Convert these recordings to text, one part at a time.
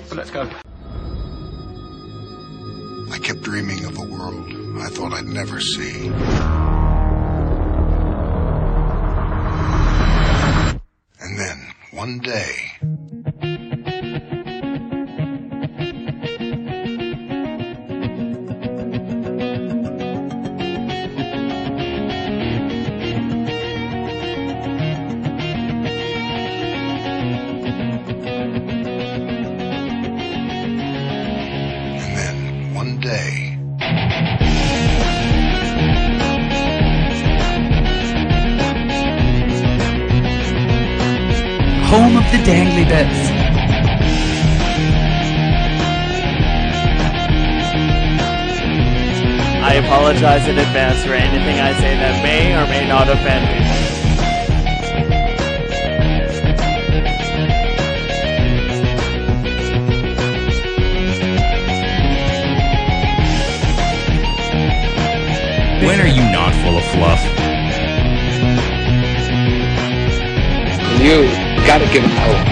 but let's go. I kept dreaming of a world I thought I'd never see. And then, one day... Home of the dangly bits. I apologize in advance for anything I say that may or may not offend you. When are you not full of fluff? You gotta give it out.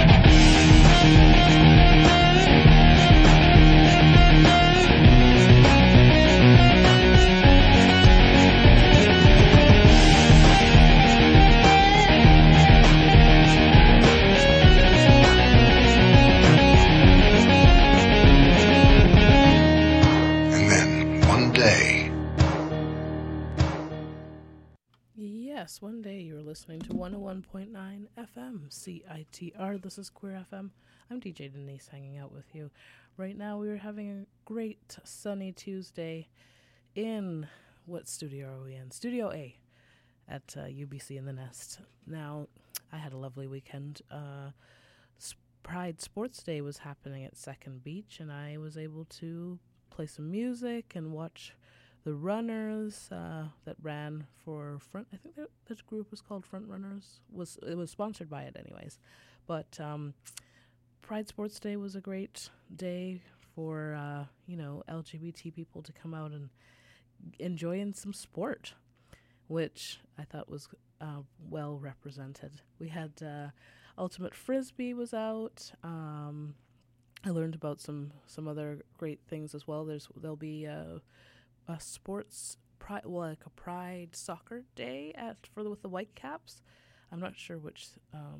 And then, one day... Yes, one day you're listening to 101.9 FM CITR. This is Queer FM. I'm DJ Denise hanging out with you. Right now we are having a great sunny Tuesday in, what studio are we in? Studio A at UBC in the Nest. Now, I had a lovely weekend. Pride Sports Day was happening at Second Beach, and I was able to play some music and watch the runners that ran for Front. I think this group was called Front Runners. It was sponsored by it, anyways. But Pride Sports Day was a great day for LGBT people to come out and enjoy in some sport, which I thought was well represented. We had Ultimate Frisbee was out. I learned about some other great things as well. There'll be a sports pride, like a Pride soccer day with the Whitecaps. I'm not sure which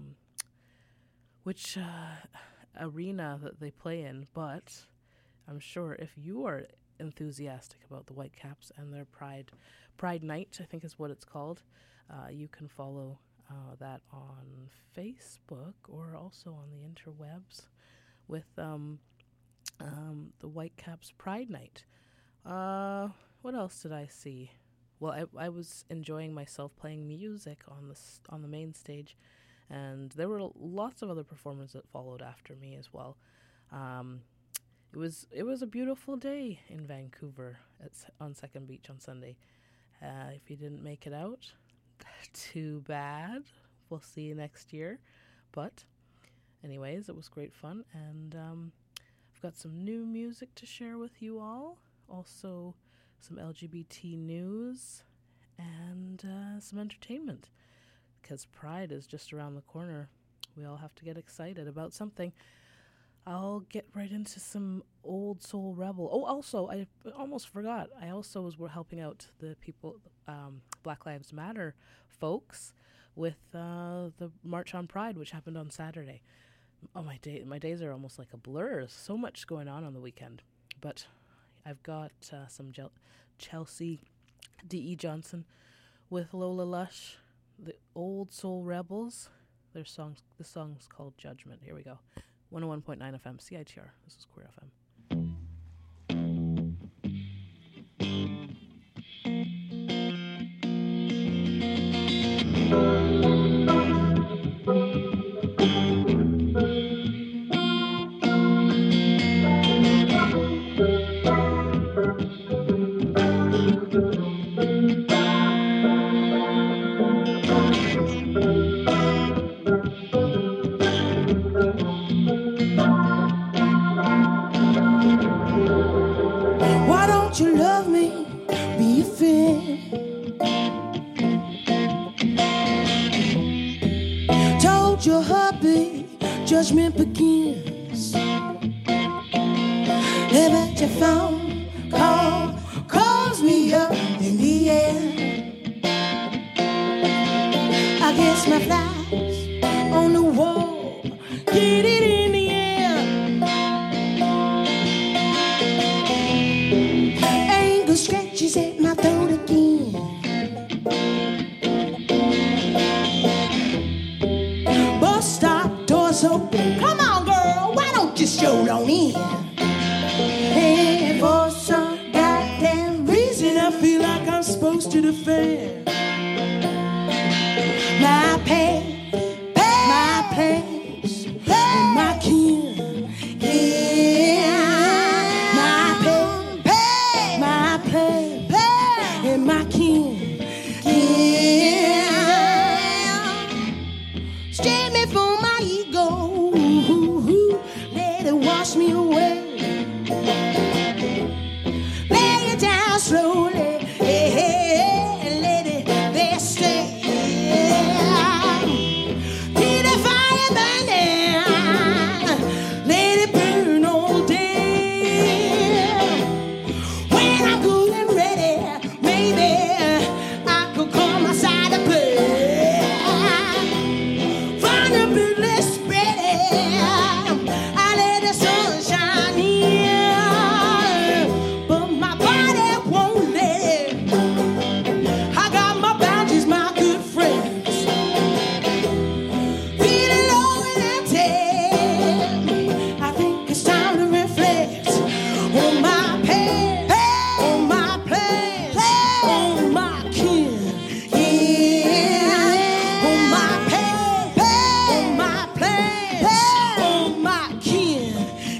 arena that they play in, but I'm sure if you are enthusiastic about the Whitecaps and their Pride Night, I think is what it's called, you can follow that on Facebook or also on the interwebs with the Whitecaps Pride Night. What else did I see? Well, I was enjoying myself playing music on the main stage, and there were lots of other performers that followed after me as well. It was a beautiful day in Vancouver on Second Beach on Sunday. If you didn't make it out, too bad. We'll see you next year. But anyways, it was great fun, and I've got some new music to share with you all. Also, some LGBT news and some entertainment, because Pride is just around the corner. We all have to get excited about something. I'll get right into some Old Soul Rebel. Oh, also, I almost forgot. I also was helping out the people, Black Lives Matter folks, with the March on Pride, which happened on Saturday. Oh, my days are almost like a blur. So much going on the weekend. But I've got some Chelsea D.E. Johnson with Lola Lush, the Old Soul Rebels. The song's called Judgment. Here we go. 101.9 FM CITR. This is Queer FM. But your phone call calls me up in the air. I guess my flies on the wall, get it in the air. Anger scratches at my throat again. Bus stop doors open. Come on, girl, why don't you show on in? And for some goddamn reason, I feel like I'm supposed to defend my pain, my place, and my kin. Yeah, my pain, my place, and my kin. Yeah, straight me for my ego. Let it wash me away. Lay it down slowly. And let it there stay. Keep the fire burning. Let it burn all day. When I'm good and ready, maybe I could come outside to play. Vulnerability spreading. I let the sun shine in, but my body won't let it. I got my boundaries, my good friends. Feeling low and empty. I think it's time to reflect on my pain, on my place, on my kin. Yeah, on my pain, on my place, on my kin.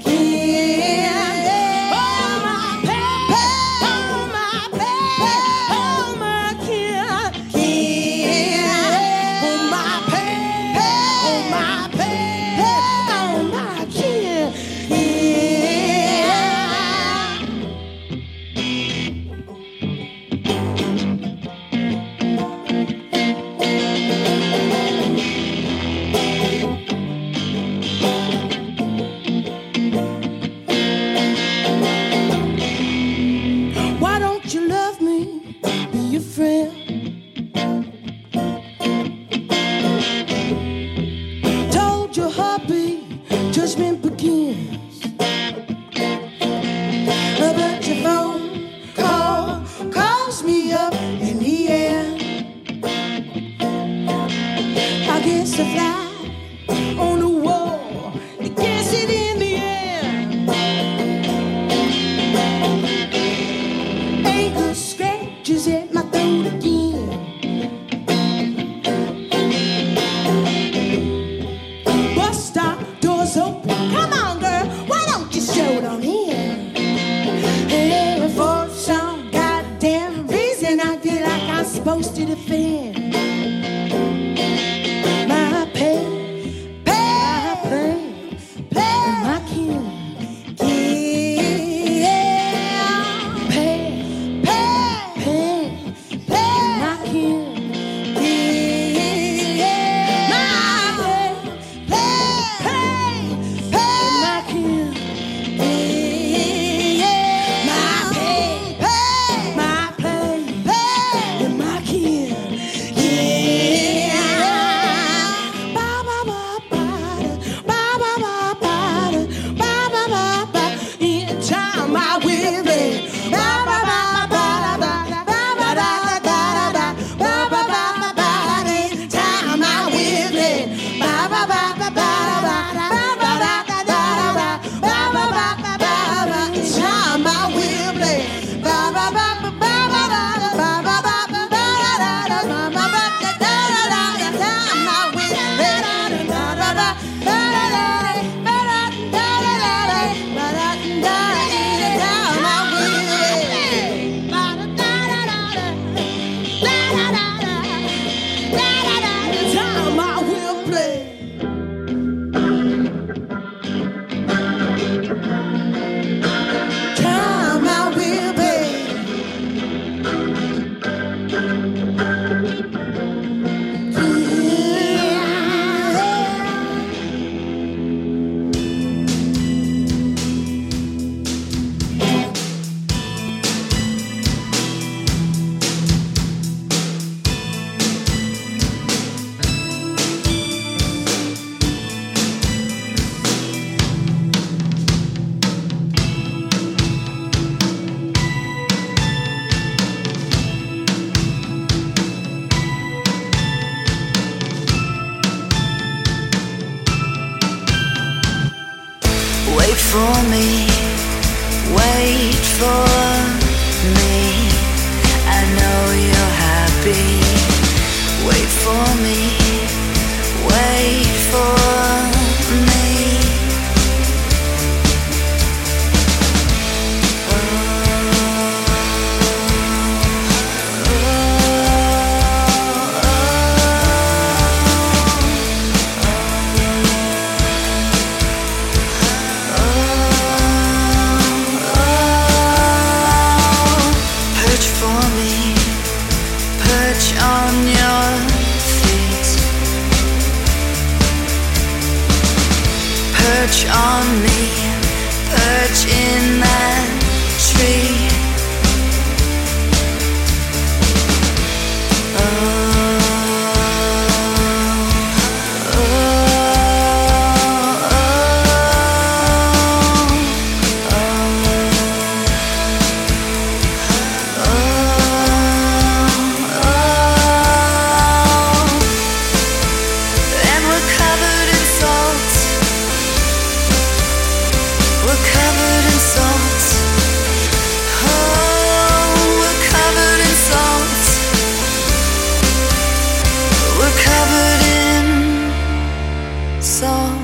Yeah, on my pain, on my place, on my kin. Yeah, on my pain, on my place, on my kin. Yeah. Why don't you love me? Be your friend. Told your heartbeat, judgment begins. But your phone calls me up in the air. I guess I fly on the wall. I guess it in the air. Anger scratches at my throat again. Bus stop doors open. Come on, girl, why don't you show it on in? And for some goddamn reason, I feel like I'm supposed to defend my pain, my place, and my kin. Yeah, pain, and my kin. Yeah, my pain, and my kin. Yeah. for me, wait for me. I know you're happy. Wait for me, wait for me. Perch on me, perch in that tree. And we're covered in salt. We're covered in salt. Oh, we're covered in salt. We're covered in salt.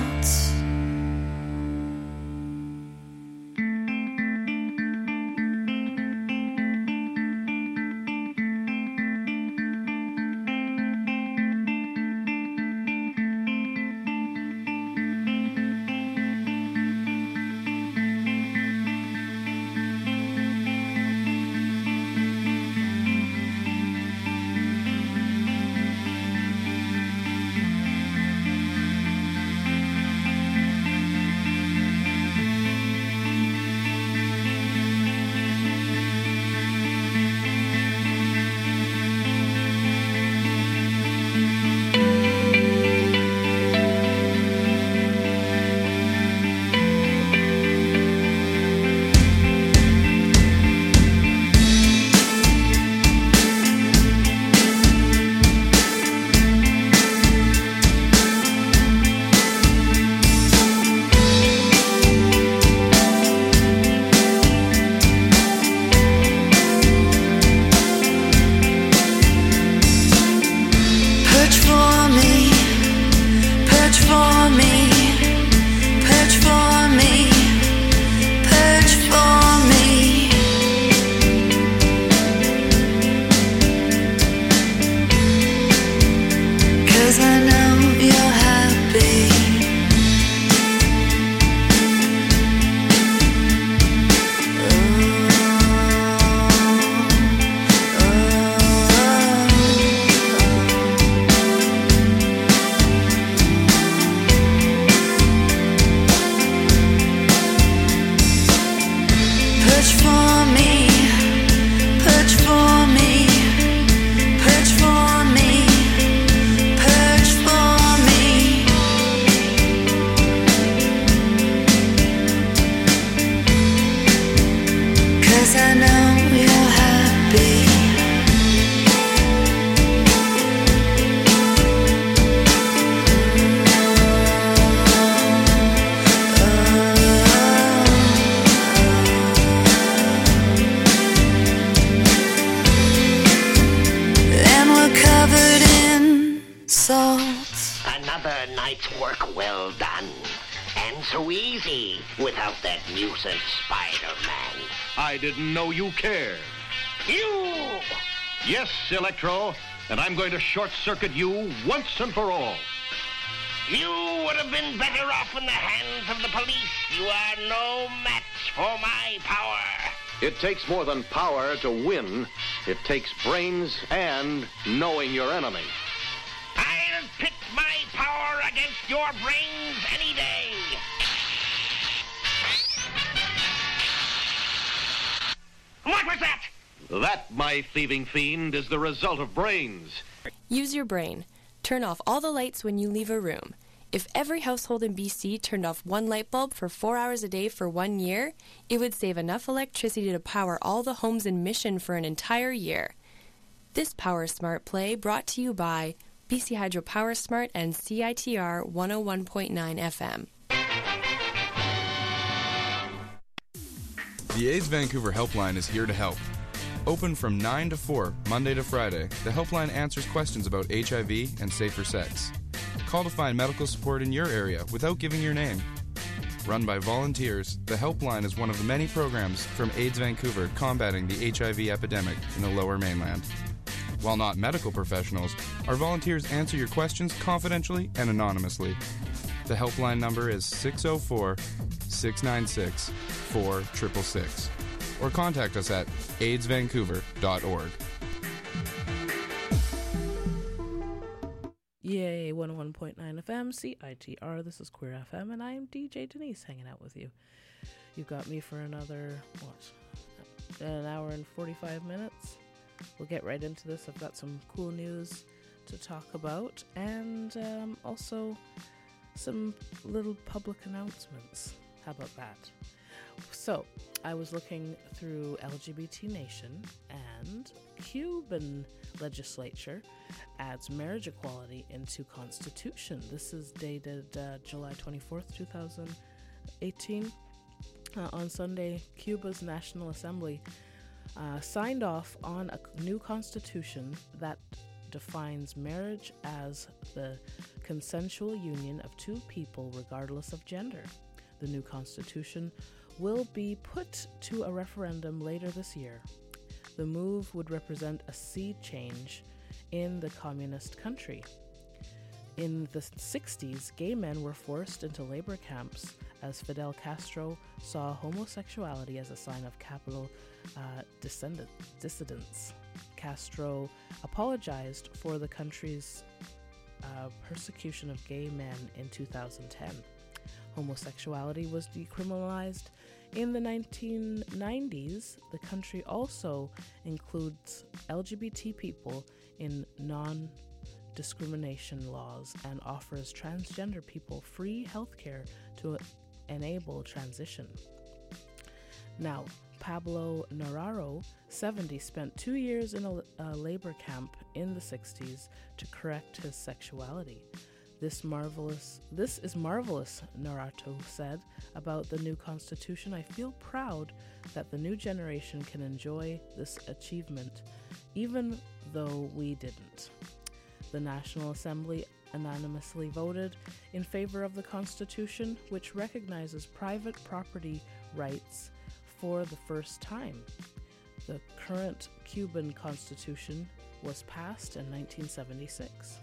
Perch for me, perch for me, perch for me, perch for me. 'Cause I know you're happy. Perch for me, perch for me, perch for me, perch for me. 'Cause I know you're happy. And we're covered in salt. Another night's work well done. And so easy without that nuisance Spider-Man. I didn't know you cared. You! Yes, Electro, and I'm going to short-circuit you once and for all. You would have been better off in the hands of the police. You are no match for my power. It takes more than power to win. It takes brains and knowing your enemy. I'll pit my power against your brains any day. What was that? That, my thieving fiend, is the result of brains. Use your brain. Turn off all the lights when you leave a room. If every household in BC turned off one light bulb for 4 hours a day for 1 year, it would save enough electricity to power all the homes in Mission for an entire year. This Power Smart play brought to you by BC Hydro Power Smart and CITR 101.9 FM. The AIDS Vancouver Helpline is here to help. Open from 9 to 4, Monday to Friday, the helpline answers questions about HIV and safer sex. Call to find medical support in your area without giving your name. Run by volunteers, the helpline is one of the many programs from AIDS Vancouver combating the HIV epidemic in the Lower Mainland. While not medical professionals, our volunteers answer your questions confidentially and anonymously. The helpline number is 604-696-4666, or contact us at aidsvancouver.org. Yay, 101.9 FM, CITR, this is Queer FM, and I'm DJ Denise hanging out with you. You've got me for another, an hour and 45 minutes. We'll get right into this. I've got some cool news to talk about, and also some little public announcements. How about that? So, I was looking through LGBT Nation, and Cuban legislature adds marriage equality into constitution. This is dated July 24th, 2018. On Sunday, Cuba's National Assembly signed off on a new constitution that defines marriage as the consensual union of two people regardless of gender. The new constitution will be put to a referendum later this year. The move would represent a sea change in the communist country. In the 60s, gay men were forced into labor camps as Fidel Castro saw homosexuality as a sign of capital dissidence. Castro apologized for the country's persecution of gay men in 2010. Homosexuality was decriminalized. In the 1990s, the country also includes LGBT people in non-discrimination laws and offers transgender people free healthcare to enable transition. Now, Pablo Navarro, 70, spent 2 years in a labor camp in the 60s to correct his sexuality. This is marvelous, Naruto said about the new constitution. I feel proud that the new generation can enjoy this achievement, even though we didn't. The National Assembly unanimously voted in favor of the constitution, which recognizes private property rights for the first time. The current Cuban constitution was passed in 1976.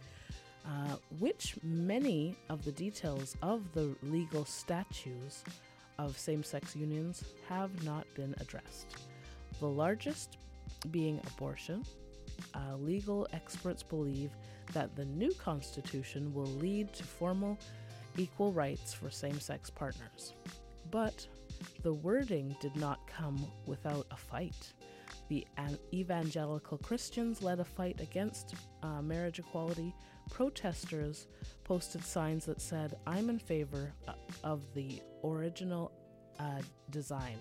Which many of the details of the legal statutes of same-sex unions have not been addressed. The largest being abortion. Legal experts believe that the new constitution will lead to formal equal rights for same-sex partners. But the wording did not come without a fight. The evangelical Christians led a fight against marriage equality. Protesters posted signs that said, "I'm in favor of the original design.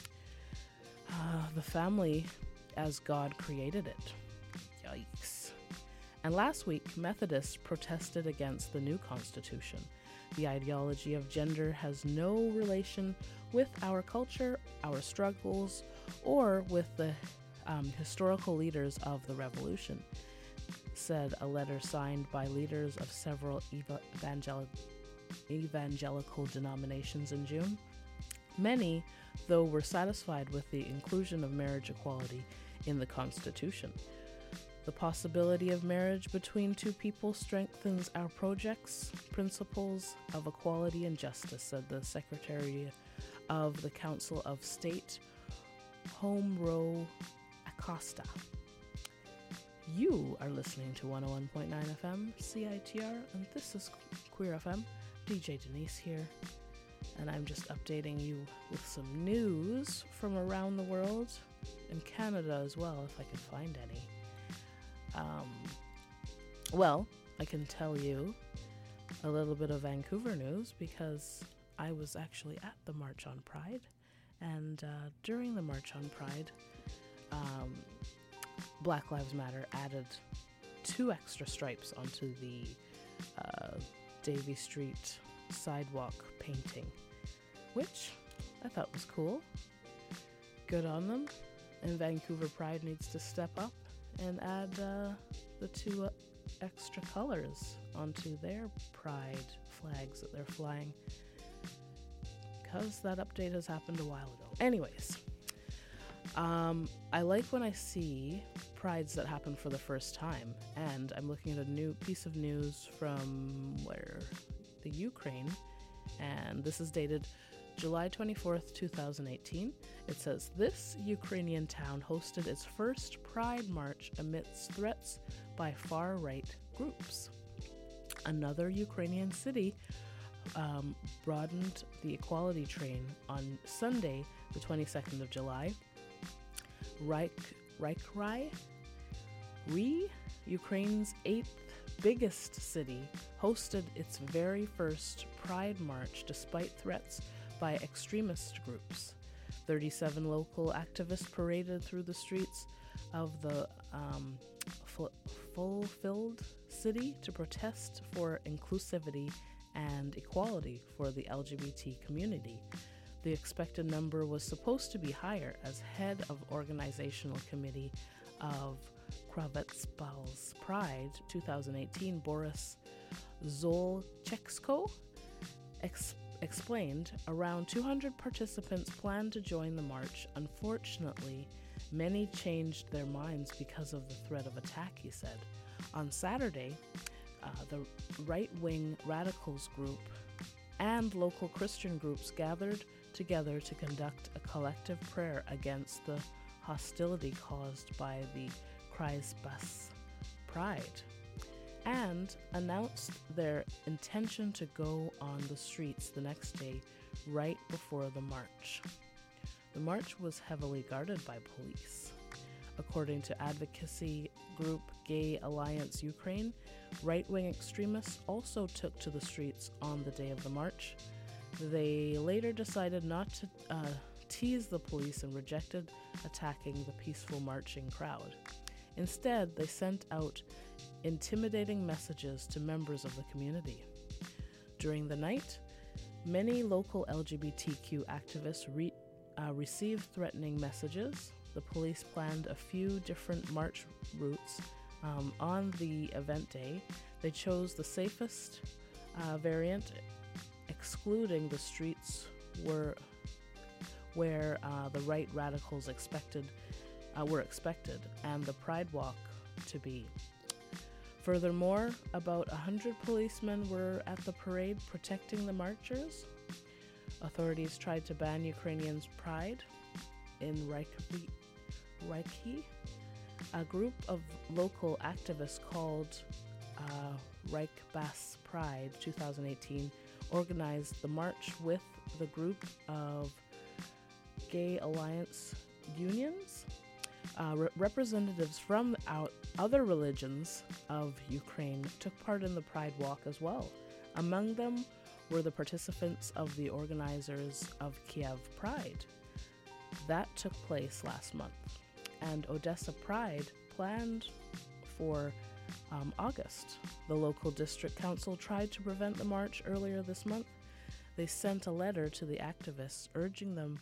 The family as God created it." Yikes. And last week, Methodists protested against the new constitution. The ideology of gender has no relation with our culture, our struggles, or with the historical leaders of the revolution, said a letter signed by leaders of several evangelical denominations in June. Many, though, were satisfied with the inclusion of marriage equality in the Constitution. The possibility of marriage between two people strengthens our principles of equality and justice, said the Secretary of the Council of State, Homro Acosta. You are listening to 101.9 FM, CITR, and this is Queer FM. DJ Denise here, and I'm just updating you with some news from around the world, and Canada as well, if I can find any. Well, I can tell you a little bit of Vancouver news because I was actually at the March on Pride, and during the March on Pride, Black Lives Matter added 2 extra stripes onto the Davie Street sidewalk painting, which I thought was cool. Good on them. And Vancouver Pride needs to step up and add the 2 extra colors onto their pride flags that they're flying, because that update has happened a while ago. Anyways, I like when I see prides that happen for the first time, and I'm looking at a new piece of news from the Ukraine, and this is dated July 24th, 2018. It says, this Ukrainian town hosted its first Pride March amidst threats by far-right groups. Another Ukrainian city broadened the equality train on Sunday, the 22nd of July. Ryk, Ukraine's 8th biggest city, hosted its very first Pride March despite threats by extremist groups. 37 local activists paraded through the streets of the fulfilled city to protest for inclusivity and equality for the LGBT community. The expected number was supposed to be higher, as head of organizational committee of Kravetsbal's Pride 2018, Boris Zolcheksko, explained. Around 200 participants planned to join the march. Unfortunately, many changed their minds because of the threat of attack, he said. On Saturday, the right-wing radicals group and local Christian groups gathered together to conduct a collective prayer against the hostility caused by the Kreisbus Pride, and announced their intention to go on the streets the next day, right before the march. The march was heavily guarded by police. According to advocacy group Gay Alliance Ukraine, right-wing extremists also took to the streets on the day of the march. They later decided not to tease the police and rejected attacking the peaceful marching crowd. Instead, they sent out intimidating messages to members of the community. During the night, many local LGBTQ activists received threatening messages. The police planned a few different march routes on the event day. They chose the safest variant, excluding the streets where the right radicals were expected, and the Pride Walk to be. Furthermore, about 100 policemen were at the parade protecting the marchers. Authorities tried to ban Ukrainians' pride in Ryki. A group of local activists called Rykbas Pride 2018 organized the march with the group of Gay Alliance Unions. Representatives from other religions of Ukraine took part in the Pride Walk as well. Among them were the participants of the organizers of Kiev Pride. That took place last month. And Odessa Pride planned for August. The local district council tried to prevent the march earlier this month. They sent a letter to the activists urging them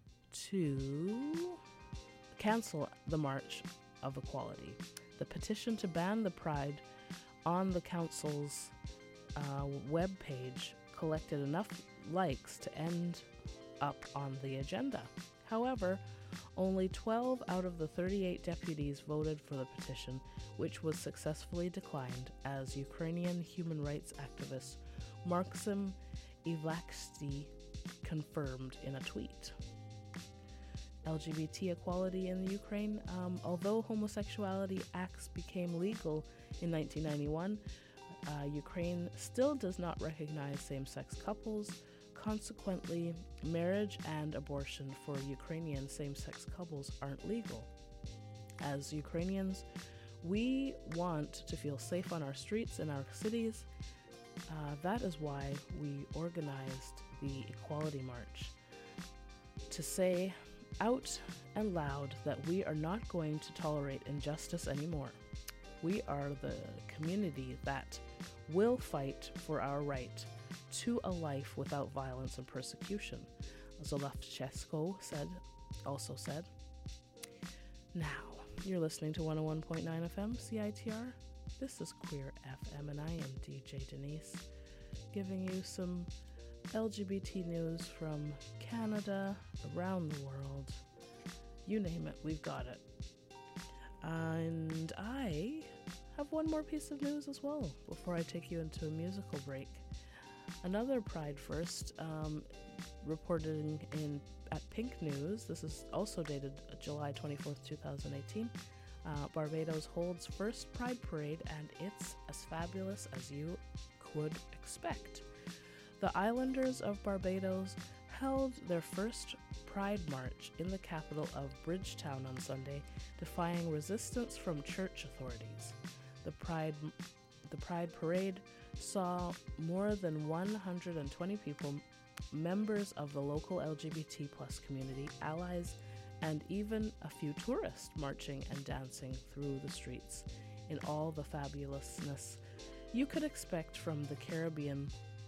to cancel the March of Equality. The petition to ban the Pride on the council's webpage collected enough likes to end up on the agenda. However, only 12 out of the 38 deputies voted for the petition, which was successfully declined, as Ukrainian human rights activist Maxim Ivlaksty confirmed in a tweet. LGBT equality in the Ukraine. Although homosexuality acts became legal in 1991, Ukraine still does not recognize same-sex couples. Consequently, marriage and abortion for Ukrainian same-sex couples aren't legal. As Ukrainians, we want to feel safe on our streets and our cities. That is why we organized the Equality March, to say out and loud that we are not going to tolerate injustice anymore. We are the community that will fight for our right to a life without violence and persecution, Zolcheksko said. also said. Now, you're listening to 101.9 FM CITR. This is Queer FM, and I am DJ Denise, giving you some LGBT news from Canada, around the world. You name it, we've got it. And I have one more piece of news as well before I take you into a musical break. Another Pride First, reported at Pink News. This is also dated July 24th, 2018. Barbados holds first Pride Parade, and it's as fabulous as you could expect. The islanders of Barbados held their first Pride March in the capital of Bridgetown on Sunday, defying resistance from church authorities. The Pride Parade saw more than 120 people, members of the local LGBT plus community, allies, and even a few tourists marching and dancing through the streets in all the fabulousness you could expect from the Caribbean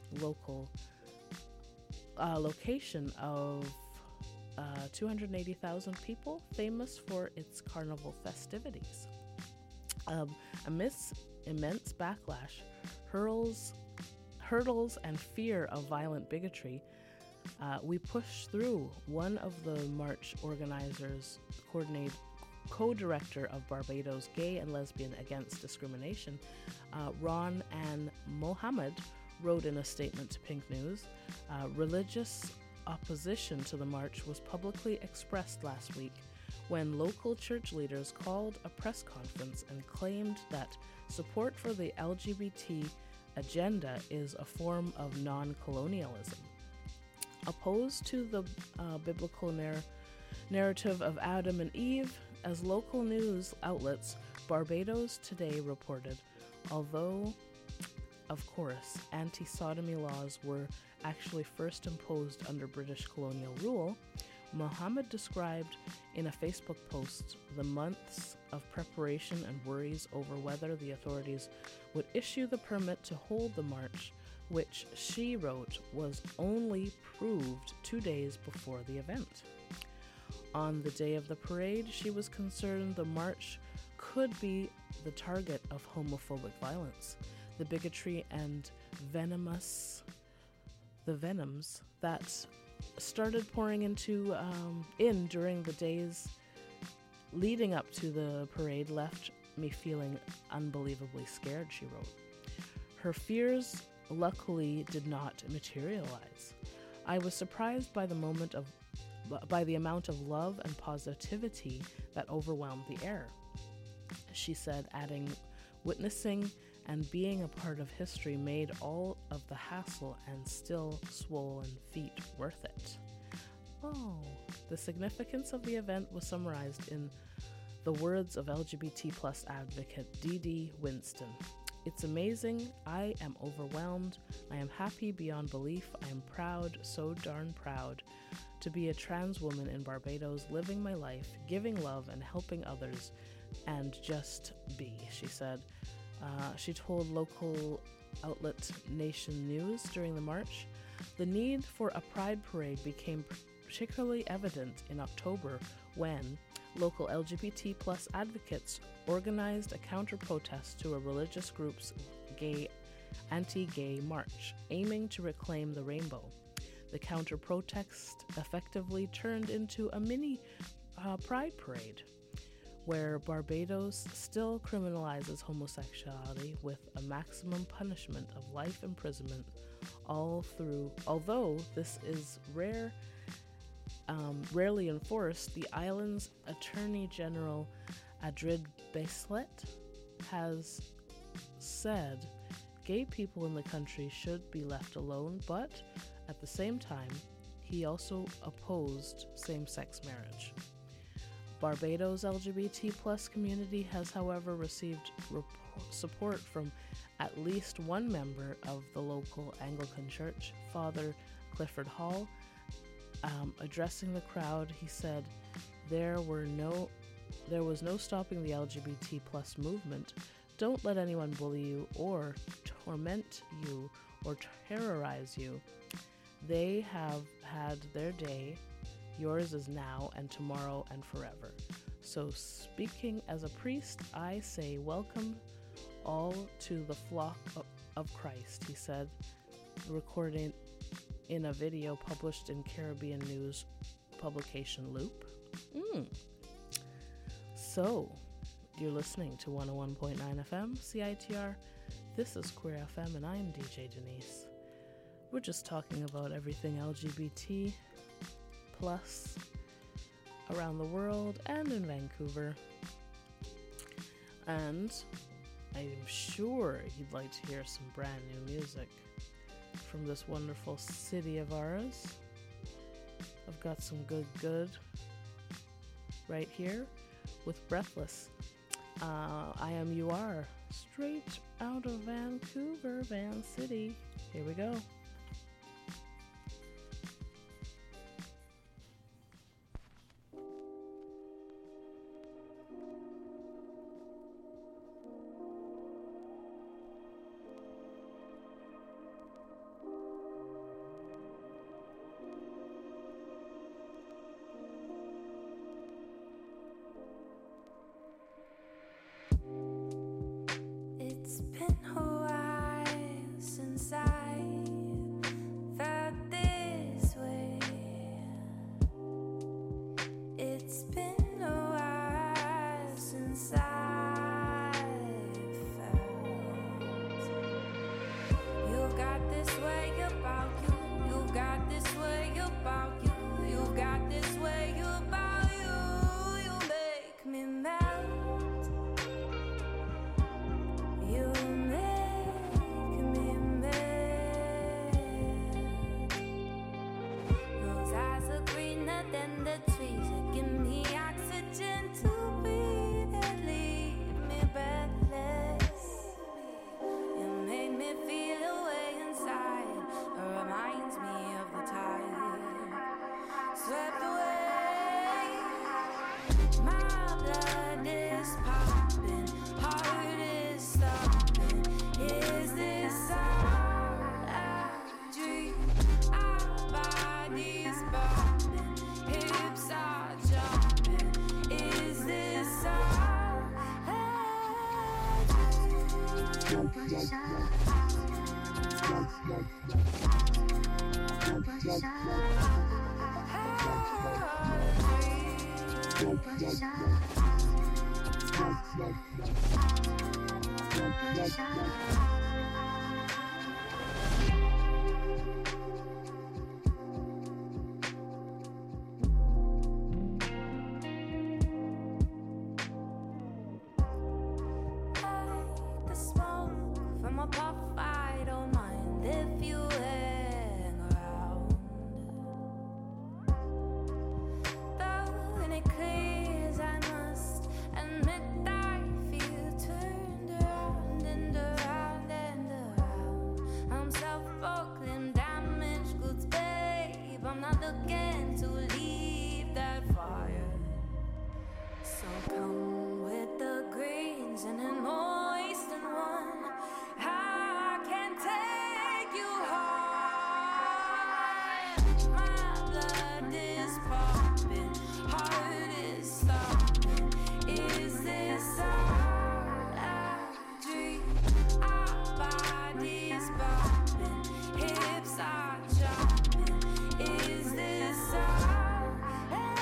location of 280,000 people, famous for its carnival festivities. Amidst immense backlash, hurdles, and fear of violent bigotry, we pushed through. One of the march organizers, co-director of Barbados Gay and Lesbian Against Discrimination, Ron Ann Mohammed, wrote in a statement to Pink News, religious opposition to the march was publicly expressed last week when local church leaders called a press conference and claimed that support for the LGBT agenda is a form of non-colonialism. Opposed to the biblical narrative of Adam and Eve, as local news outlets, Barbados Today reported, although, of course, anti-sodomy laws were actually first imposed under British colonial rule, Mohammed described in a Facebook post the months of preparation and worries over whether the authorities would issue the permit to hold the march, which she wrote was only proved 2 days before the event. On the day of the parade, she was concerned the march could be the target of homophobic violence, the bigotry and venoms that started pouring in during the days leading up to the parade left me feeling unbelievably scared, she wrote. Her fears luckily did not materialize. I was surprised by the amount of love and positivity that overwhelmed the air, she said, adding, witnessing and being a part of history made all of the hassle and still swollen feet worth it. Oh, the significance of the event was summarized in the words of LGBT plus advocate Dee Winston. It's amazing. I am overwhelmed. I am happy beyond belief. I am proud, so darn proud, to be a trans woman in Barbados, living my life, giving love and helping others, and just be, she said. She told local outlet Nation News during the march, the need for a pride parade became particularly evident in October when local LGBT plus advocates organized a counter-protest to a religious group's anti-gay march, aiming to reclaim the rainbow. The counter-protest effectively turned into a mini pride parade, where Barbados still criminalizes homosexuality with a maximum punishment of life imprisonment although this is rarely enforced. The island's Attorney General Adrid Beslet has said gay people in the country should be left alone, but at the same time, he also opposed same-sex marriage. Barbados' LGBT plus community has, however, received support from at least one member of the local Anglican Church, Father Clifford Hall. Addressing the crowd, he said, there was no stopping the LGBT plus movement. Don't let anyone bully you or torment you or terrorize you. They have had their day. Yours is now and tomorrow and forever. So speaking as a priest, I say welcome all to the flock of Christ, he said, recording in a video published in Caribbean news publication Loop. So, you're listening to 101.9 FM, CITR. This is Queer FM, and I'm DJ Denise. We're just talking about everything LGBT plus around the world and in Vancouver. And I'm sure you'd like to hear some brand new music from this wonderful city of ours. I've got some good right here with Breathless. I Am You Are, straight out of Vancouver, Van City. Here we go. It's been a while since I felt this way. It's been a while since I felt. You've got this way about you. You've got this way about you. You've got this way about you. You make me melt. You make me mad. Those eyes are greener than the trees that give me oxygen to breathe and leave me breathless. You make me feel a way inside. It reminds me of the tide swept away. My blood is popping, heart is stopping. Is this all I dream? Our bodies bobbing, hips are jumping. Is this all I dream? The smoke from a puff, I don't mind if you hang around. Though when it clears, I must admit I feel turned around and around and around. I'm self-proclaimed damaged goods, babe. I'm not looking to leave that fire. So come with the greens and an oyster one. I can take you high. My blood is popping, heart is stopping. Is this all I dream? Our bodies bobbing, hips are jumping. Is this all I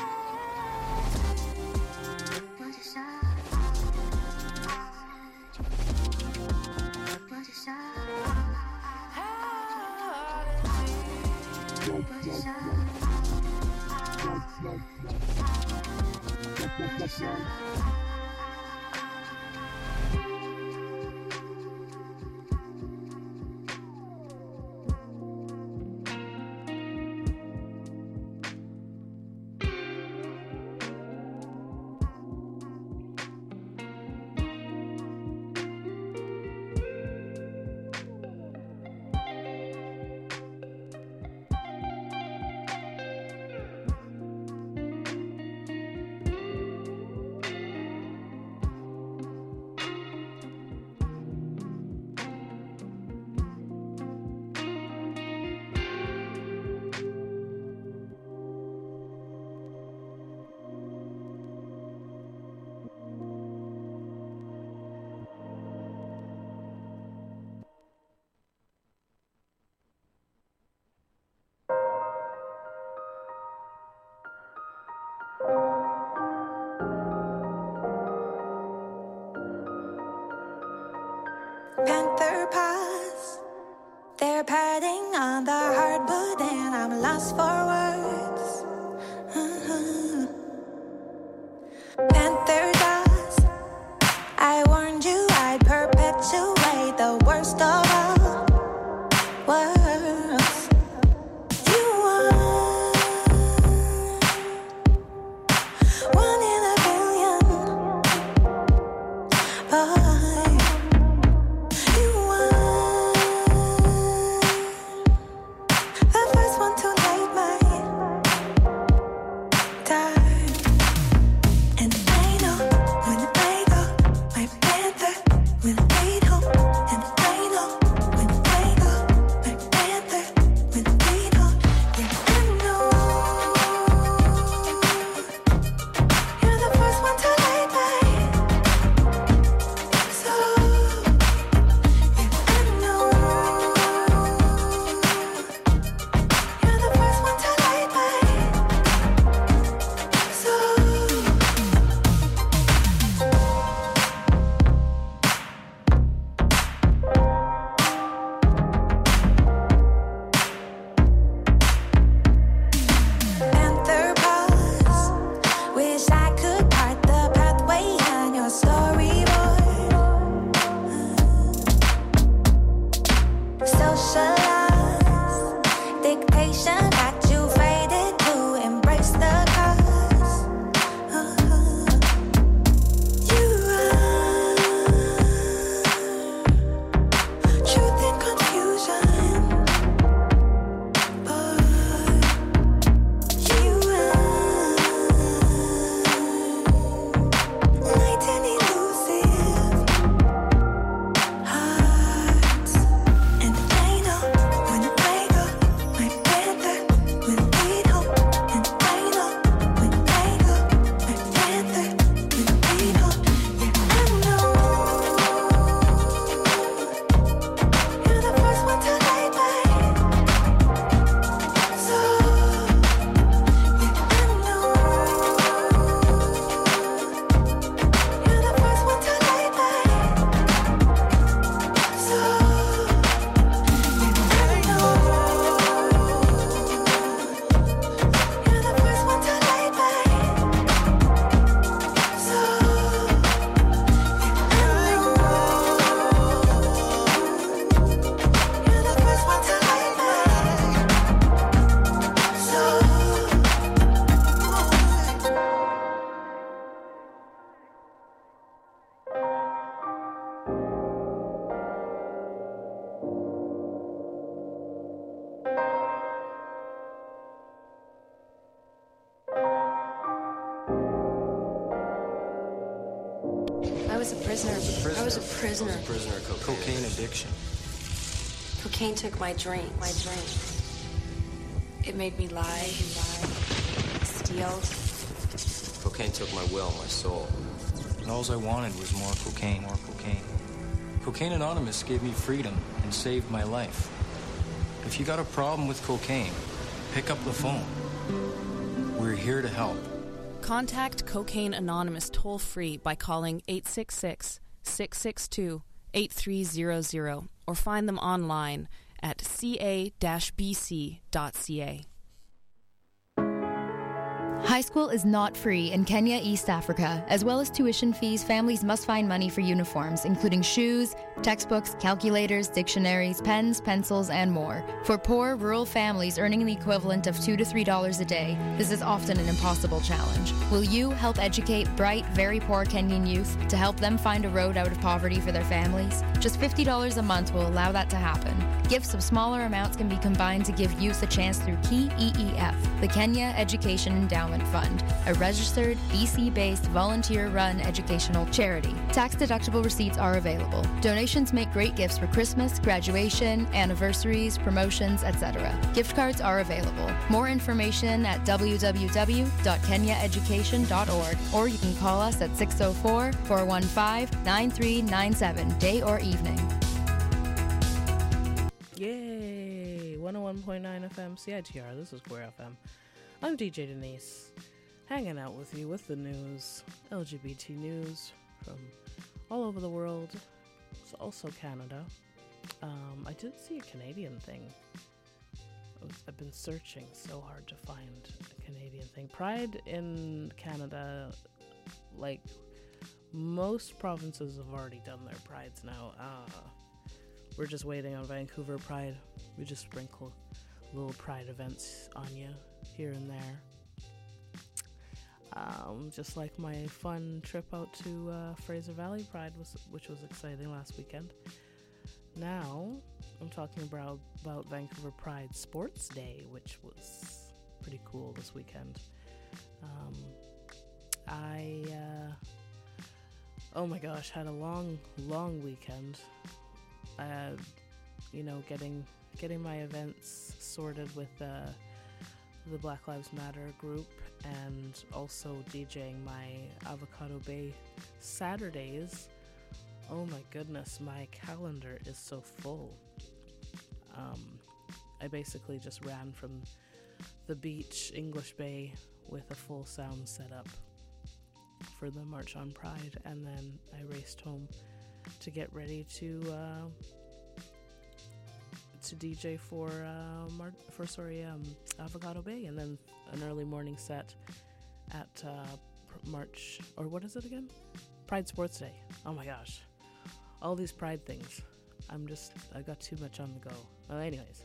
Panther paws, they're padding on the hardwood, and I'm lost for words. Panther jaws, I warned you I'd perpetuate the worst of all worlds. You are one in a billion, boy. You are the first one to light my time. And I know when I go, my panther will lead home. And I know when I go, my panther will lead home. Yeah, I know you're the first one to light my soul. Yeah, I know you're the first one to light my soul. Panther paws, wish I could part the pathway on your storyboard. Socialize, dictation got you faded to embrace the cause. You are truth and confusion, boy. You are light and elusive hearts. And I know when I go, my panther will lead home. And I know when I go, my panther will lead home. Yeah, I know you're the first one to light my soul. Yeah, I know you're the first one to light my soul. Yeah, I know you're the first one to light my I was a prisoner. I was a prisoner. Prisoner of cocaine addiction. Cocaine took my dream. It made me lie, steal. Cocaine took my will, my soul. And all I wanted was more cocaine, more cocaine. Cocaine Anonymous gave me freedom and saved my life. If you got a problem with cocaine, pick up the phone. We're here to help. Contact Cocaine Anonymous toll-free by calling 866-662-8300 or find them online at ca-bc.ca. High school is not free in Kenya, East Africa. As well as tuition fees, families must find money for uniforms, including shoes, textbooks, calculators, dictionaries, pens, pencils, and more. For poor, rural families earning the equivalent of $2 to $3 a day, this is often an impossible challenge. Will you help educate bright, very poor Kenyan youth to help them find a road out of poverty for their families? Just $50 a month will allow that to happen. Gifts of smaller amounts can be combined to give youth a chance through KEEF, the Kenya Education Endowment Fund, a registered, BC-based, volunteer-run educational charity. Tax-deductible receipts are available. Donations make great gifts for Christmas, graduation, anniversaries, promotions, etc. Gift cards are available. More information at www.kenyaeducation.org, or you can call us at 604-415-9397, day or evening. Yay! 101.9 FM CITR. This is Queer FM. I'm DJ Denise. hanging out with you with the news, LGBT news from all over the world. It's also Canada. I did see a Canadian thing. I've been searching so hard to find a Canadian thing. Pride in Canada, like most provinces have already done their prides now. We're just waiting on Vancouver Pride. We just sprinkle little pride events on you here and there. Just like my fun trip out to Fraser Valley Pride, which was exciting last weekend. Now, I'm talking about Vancouver Pride Sports Day, which was pretty cool this weekend. Oh my gosh, had a long weekend. Getting my events sorted with the Black Lives Matter group, and also DJing my Avocado Bay Saturdays. Oh my goodness, my calendar is so full. I basically just ran from the beach, English Bay, with a full sound setup for the March on Pride, and then I raced home to get ready to DJ for Avocado Bay, and then an early morning set at March, or what is it again? Pride Sports Day. Oh my gosh, all these Pride things. I got too much on the go. Well, anyways,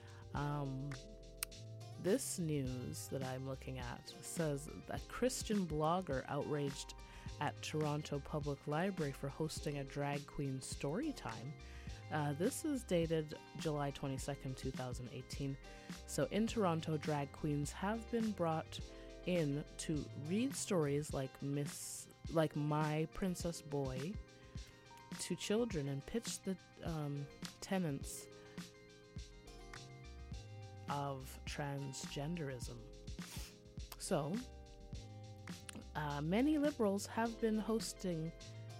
this news that I'm looking at says a Christian blogger outraged at Toronto Public Library for hosting a drag queen story time. This is dated July 22nd, 2018. So in Toronto, drag queens have been brought in to read stories like My Princess Boy to children and pitch the tenets of transgenderism. So, many liberals have been hosting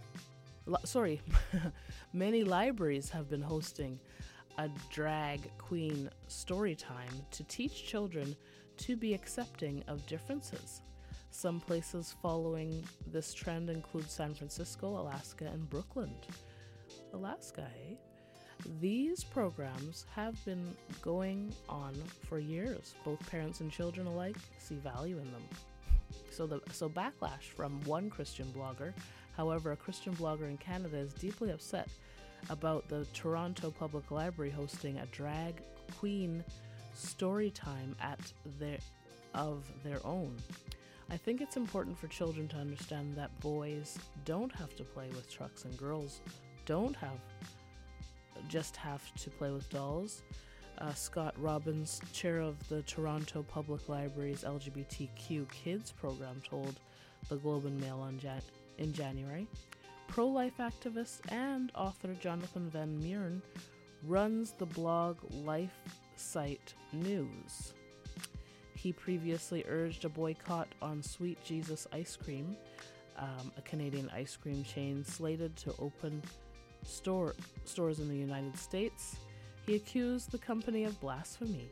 many libraries have been hosting a drag queen story time to teach children to be accepting of differences. Some places following this trend include San Francisco, Alaska, and Brooklyn. Alaska, eh? These programs have been going on for years. Both parents and children alike see value in them. So backlash from one Christian blogger. However, a Christian blogger in Canada is deeply upset about the Toronto Public Library hosting a drag queen story time of their own. I think it's important for children to understand that boys don't have to play with trucks and girls don't just have to play with dolls. Scott Robbins, chair of the Toronto Public Library's LGBTQ Kids program, told the Globe and Mail in January. Pro-life activist and author Jonathan Van Meuren runs the blog Life Site News. He previously urged a boycott on Sweet Jesus Ice Cream, a Canadian ice cream chain slated to open stores in the United States. He accused the company of blasphemy.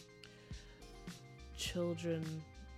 Children's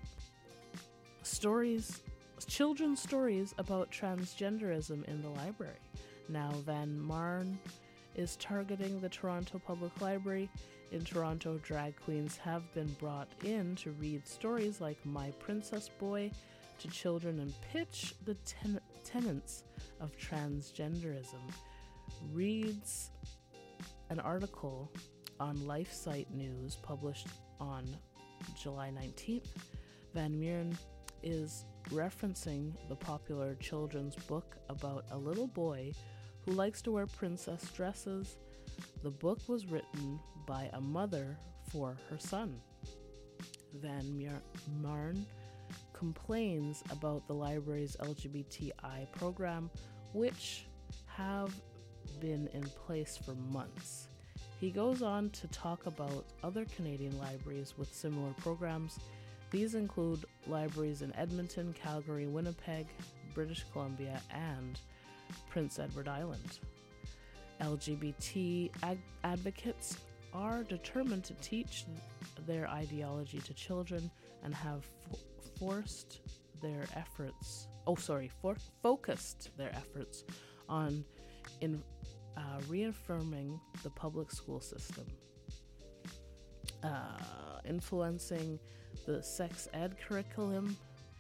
stories about transgenderism in the library. Now Van Meuren is targeting the Toronto Public Library. In Toronto, drag queens have been brought in to read stories like My Princess Boy to children and pitch the tenets of transgenderism. Reads an article on LifeSite News published on July 19th. Van Meuren is referencing the popular children's book about a little boy who likes to wear princess dresses. The book was written by a mother for her son. Van Meuren complains about the library's LGBTI program, which have been in place for months. He goes on to talk about other Canadian libraries with similar programs. These include libraries in Edmonton, Calgary, Winnipeg, British Columbia, and Prince Edward Island. LGBT advocates are determined to teach their ideology to children and have forced their efforts. Focused their efforts on reaffirming the public school system, influencing the sex ed curriculum,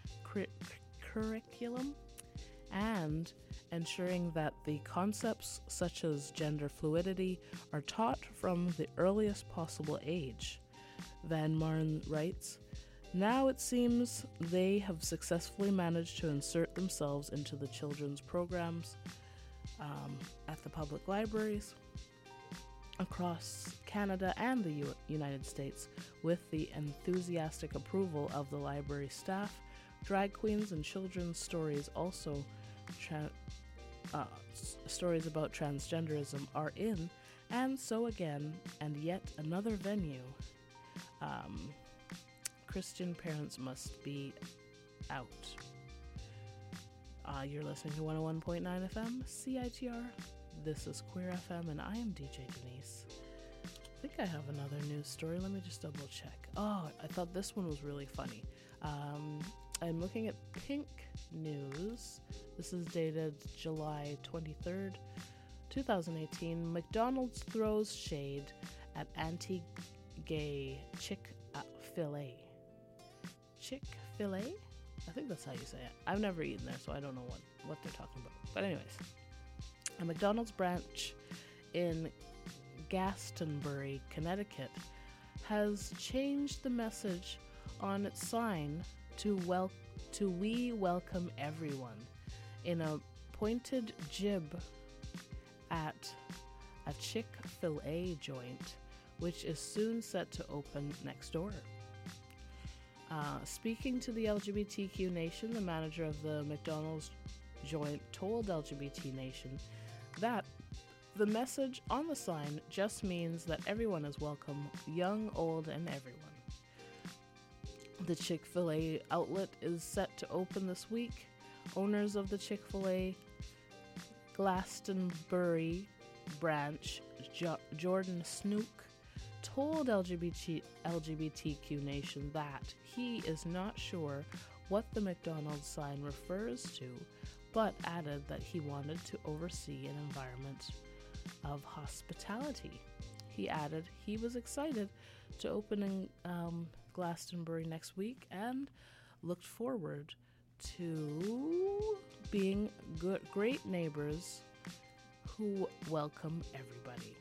and ensuring that the concepts such as gender fluidity are taught from the earliest possible age. Van Marn writes, "Now it seems they have successfully managed to insert themselves into the children's programs at the public libraries across Canada and the United States with the enthusiastic approval of the library staff. Drag queens and children's stories, also stories about transgenderism, are in, and so again, and yet another venue. Christian parents must be out." You're listening to 101.9 FM, CITR. This is Queer FM, and I am DJ Denise. I think I have another news story. Let me just double check. Oh, I thought this one was really funny. I'm looking at Pink News. This is dated July 23rd, 2018. McDonald's throws shade at anti-gay Chick-fil-A. Chick-fil-A? I think that's how you say it. I've never eaten there, so I don't know what they're talking about. But anyways, a McDonald's branch in Glastonbury, Connecticut, has changed the message on its sign to "We welcome everyone" in a pointed jib at a Chick-fil-A joint, which is soon set to open next door. Speaking to the LGBTQ Nation, the manager of the McDonald's joint told LGBT Nation that the message on the sign just means that everyone is welcome, young, old, and everyone. The Chick-fil-A outlet is set to open this week. Owners of the Chick-fil-A Glastonbury branch, Jordan Snook, told LGBTQ Nation that he is not sure what the McDonald's sign refers to, but added that he wanted to oversee an environment of hospitality. He added he was excited to open in Glastonbury next week and looked forward to being great neighbors who welcome everybody.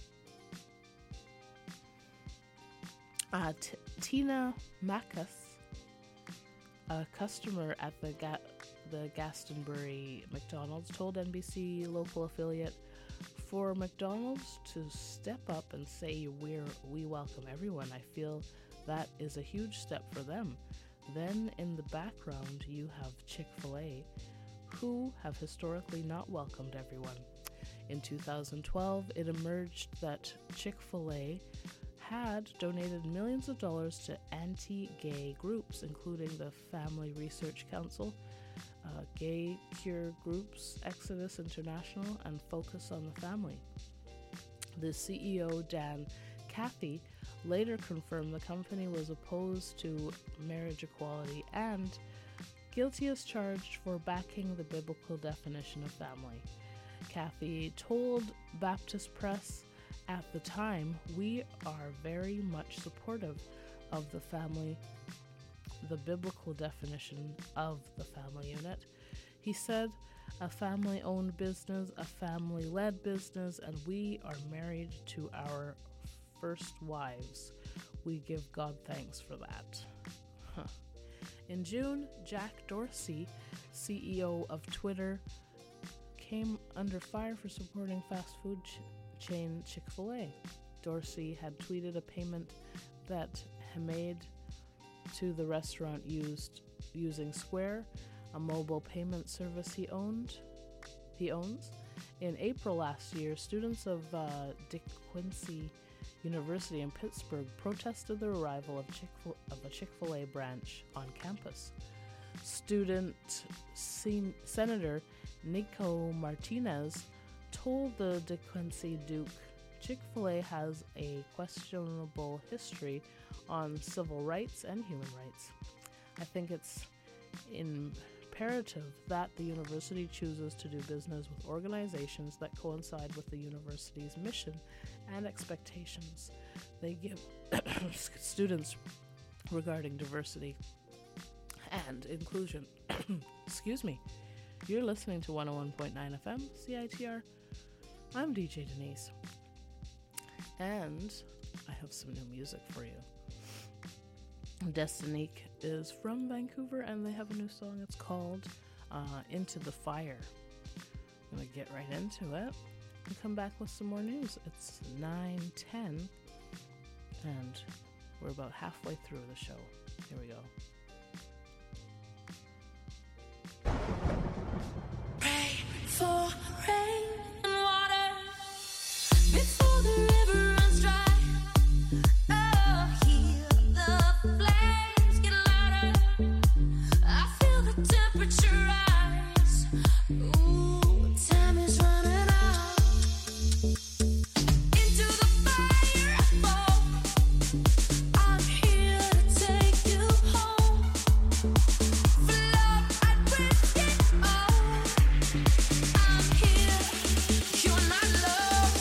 Tina Macus, a customer at the Glastonbury McDonald's, told NBC local affiliate, "For McDonald's to step up and say we welcome everyone, I feel that is a huge step for them. Then in the background you have Chick-fil-A, who have historically not welcomed everyone. In 2012, it emerged that Chick-fil-A had donated millions of dollars to anti-gay groups, including the Family Research Council, gay cure groups, Exodus International, and Focus on the Family. The CEO, Dan Cathy, later confirmed the company was opposed to marriage equality and guilty as charged for backing the biblical definition of family. Cathy told Baptist Press, "At the time, we are very much supportive of the family, the biblical definition of the family unit." He said, "A family-owned business, a family-led business, and we are married to our first wives. We give God thanks for that." In June, Jack Dorsey, CEO of Twitter, came under fire for supporting fast food chain Chick-fil-A. Dorsey had tweeted a payment that he made to the restaurant using Square, a mobile payment service he owns. In April last year, students of DeQuincy University in Pittsburgh protested the arrival of a Chick-fil-A branch on campus. Student Senator Nico Martinez told the DeQuincy Duke, "Chick-fil-A has a questionable history on civil rights and human rights. I think it's imperative that the university chooses to do business with organizations that coincide with the university's mission and expectations they give students regarding diversity and inclusion. Excuse me. You're listening to 101.9 FM, CITR. I'm DJ Denise. And I have some new music for you. Destinique is from Vancouver, and they have a new song. It's called Into the Fire. I'm going to get right into it and come back with some more news. It's 9:10, and we're about halfway through the show. Here we go. Pray for rain and water before the river runs dry. Oh, hear the flames get louder. I feel the temperature rise. Ooh, time is running out. Into the fire I fall. I'm here to take you home. For love, I'd risk it all. I'm here, you're not alone.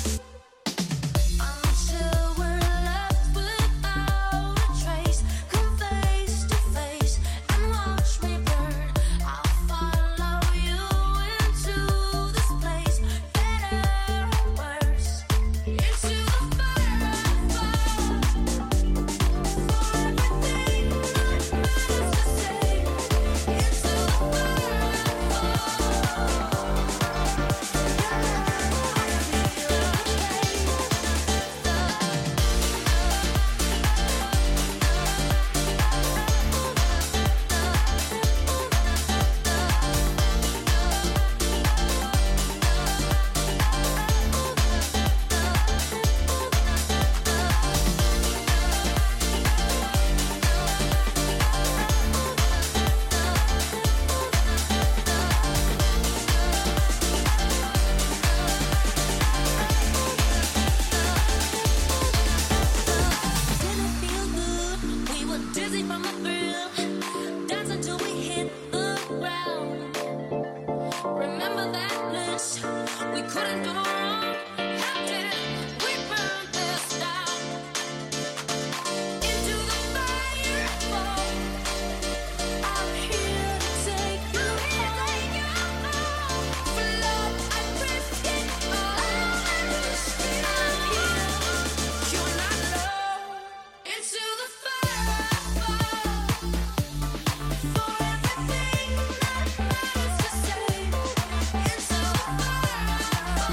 Until we're left without a trace, come face to face and watch me burn. I'll follow you into this place, better or worse. Into the fire I fall. For everything that matters to say. Into the fire I didn't feel good. We were dizzy from the thrill, dancing till we hit the ground. Remember that bliss? We couldn't go wrong. How did we burn this down? Into the fire I fall. I'm here to take you home. For love, I'd risk it all. I'm here, you're not alone. Into the fire I fall. For everything that matters to say. Into the fire I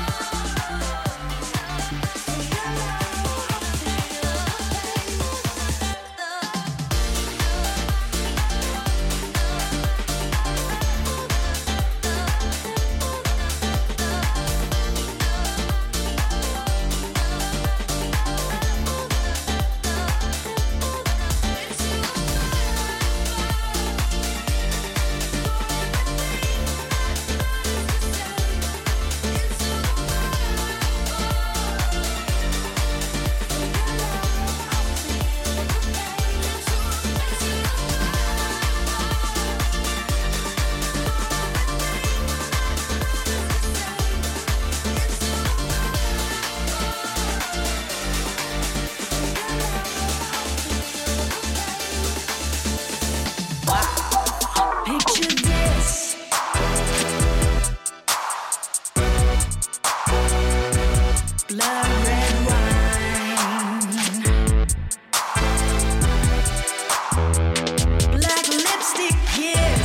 picture this. Blood red wine, black lipstick kiss,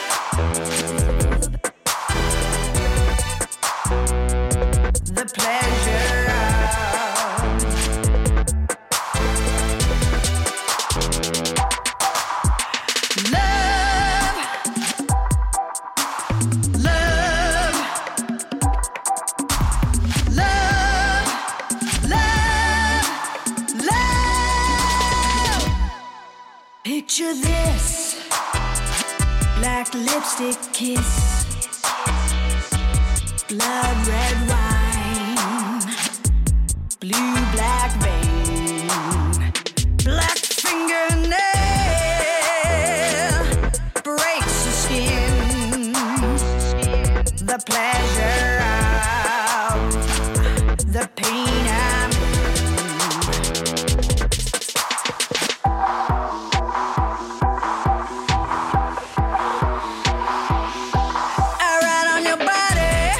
the pleasure of love, love, love, love, love. Picture this, black lipstick kiss, blood red wine, blue black vein, black fingernail, break the pleasure of the pain I'm right on your body,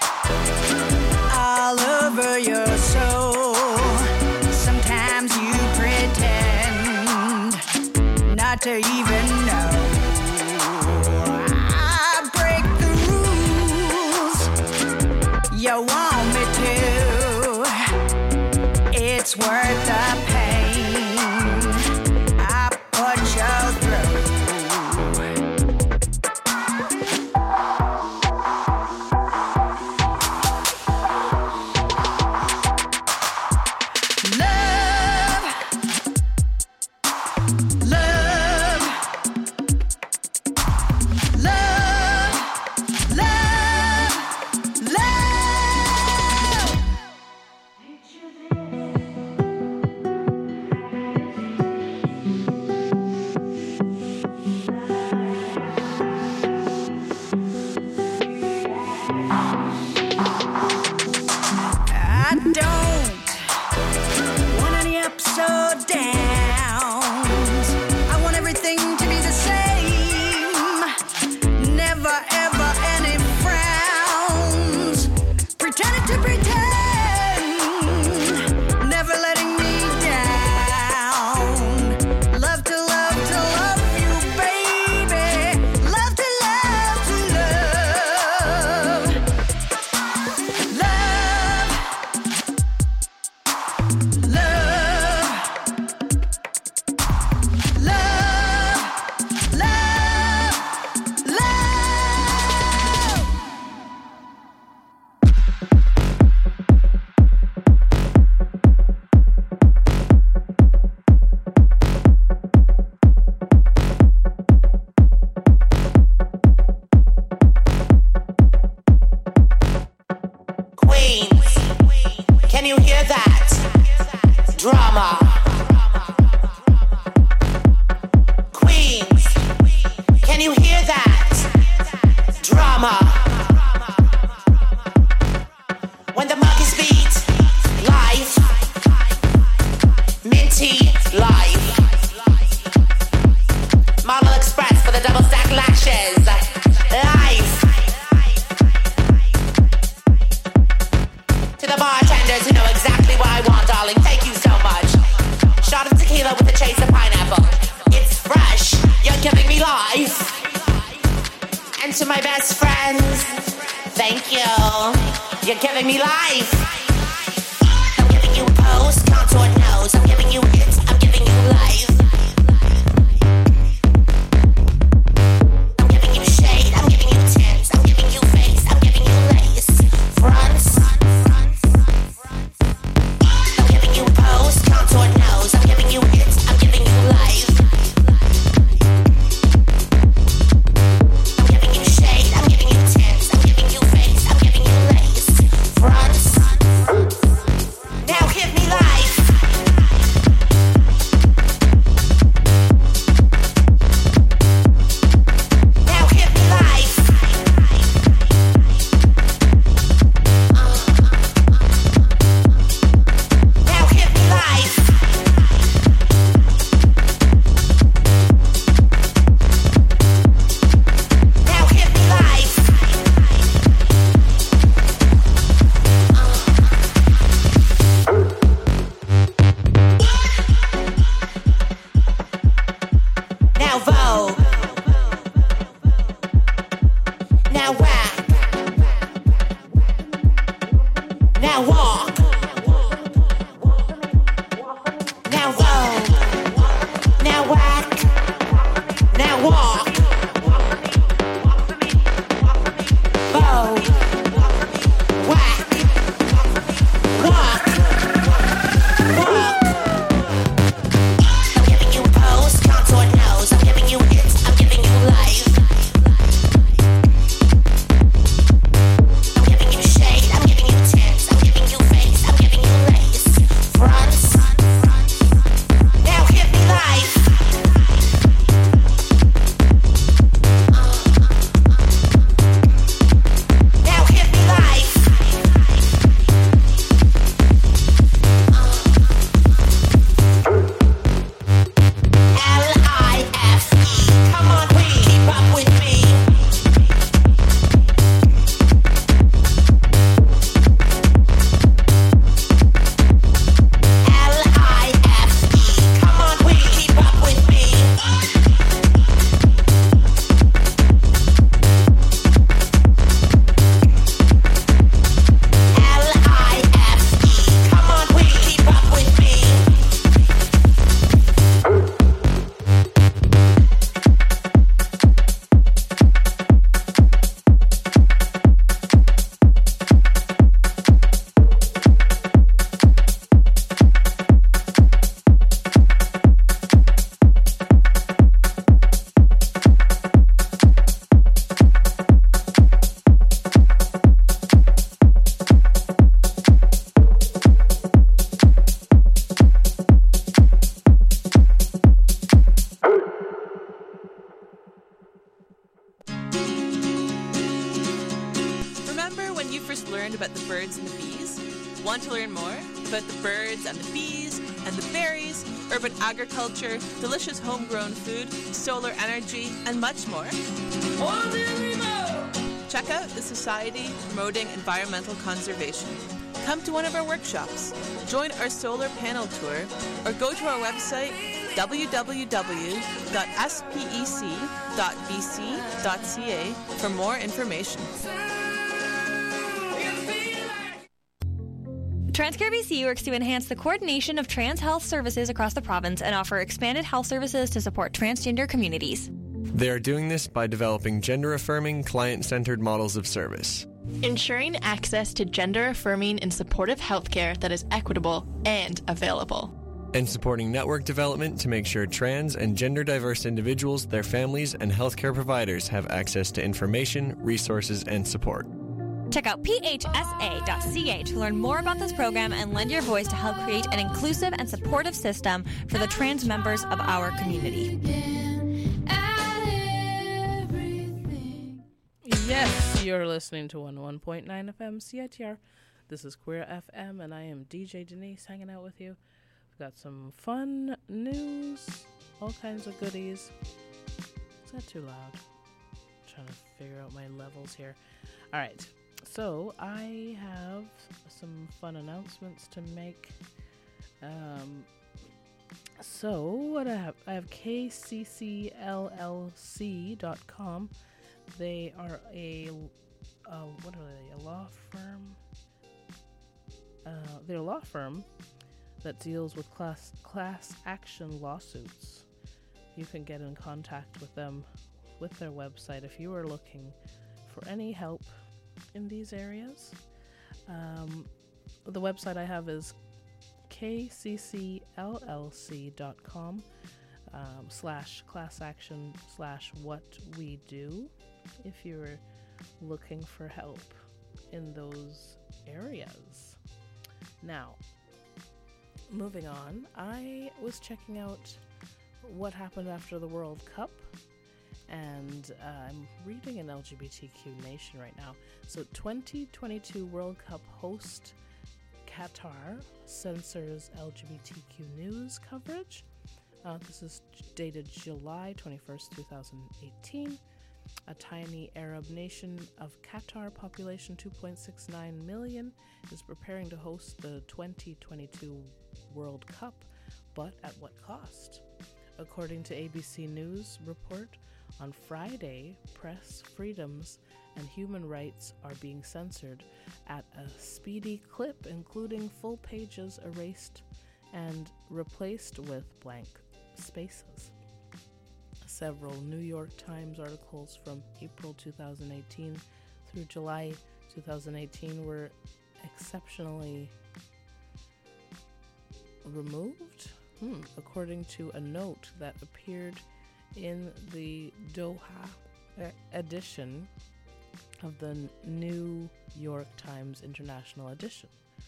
all over your soul. Sometimes you pretend not to even know. I break the rules you want me to. It's worth the pain I put you through. I don't want any ups or downs. I want everything to be the same. Never ever any frowns. Pretending to pretend. Never letting me down. Love to love to love you, baby. Love to love to love. Love. Queens, can you hear that? Drama. Queens, can you hear that? Drama. When the mug is beat, live. Minty, live. Model Express for the double stack lashes. Live. To the bartenders who know exactly what I want, darling, thank you so much. Shot of tequila with a chase of pineapple. It's fresh, you're giving me life. And to my best friends, thank you. You're giving me life. I'm giving you pose, contour nose. I'm giving you hits, I'm giving you life. I'm giving you shade, I'm giving you tints. I'm giving you face, I'm giving you lace. Fronts. I'm giving you pose, contour nose. I'm giving you hits, I'm giving you life. I'm giving you shade, I'm giving you tints. I'm giving you face, I'm giving you lace. Fronts. Now give me life. Now give me life. Now give me life. Now give me life. Now vogue. Now whack. Now walk. Now vogue. Now whack. Now walk. Vogue. Whack. Walk. Walk. I'm giving you pose, contour nose. I'm giving you hits, I'm giving you life. you first learned about the birds and the bees? Want to learn more about the birds and the bees and the berries, urban agriculture, delicious homegrown food, solar energy, and much more? Check out the Society Promoting Environmental Conservation. Come to one of our workshops, join our solar panel tour, or go to our website www.spec.bc.ca for more information. Transcare BC works to enhance the coordination of trans health services across the province and offer expanded health services to support transgender communities. They are doing this by developing gender-affirming, client-centered models of service. Ensuring access to gender-affirming and supportive healthcare that is equitable and available. And supporting network development to make sure trans and gender-diverse individuals, their families, and healthcare providers have access to information, resources, and support. Check out phsa.ca to learn more about this program and lend your voice to help create an inclusive and supportive system for the trans members of our community. Yes, you're listening to 101.9 FM CITR. This is Queer FM, and I am DJ Denise hanging out with you. We've got some fun news, all kinds of goodies. Is that too loud? I'm trying to figure out my levels here. All right. So I have some fun announcements to make. So what I have kccllc.com. They are a what are they? A law firm. They're a law firm that deals with class action lawsuits. You can get in contact with them with their website if you are looking for any help in these areas. The website I have is kccllc.com /class action /what we do if you're looking for help in those areas. Now, moving on, I was checking out what happened after the World Cup. And I'm reading an LGBTQ Nation right now. So 2022 World Cup host Qatar censors LGBTQ news coverage. This is dated July 21st, 2018. A tiny Arab nation of Qatar, population 2.69 million, is preparing to host the 2022 World Cup, but at what cost? According to ABC News report, on Friday, press freedoms and human rights are being censored at a speedy clip, including full pages erased and replaced with blank spaces. Several New York Times articles from April 2018 through July 2018 were exceptionally removed, according to a note that appeared in the Doha edition of the New York Times International Edition.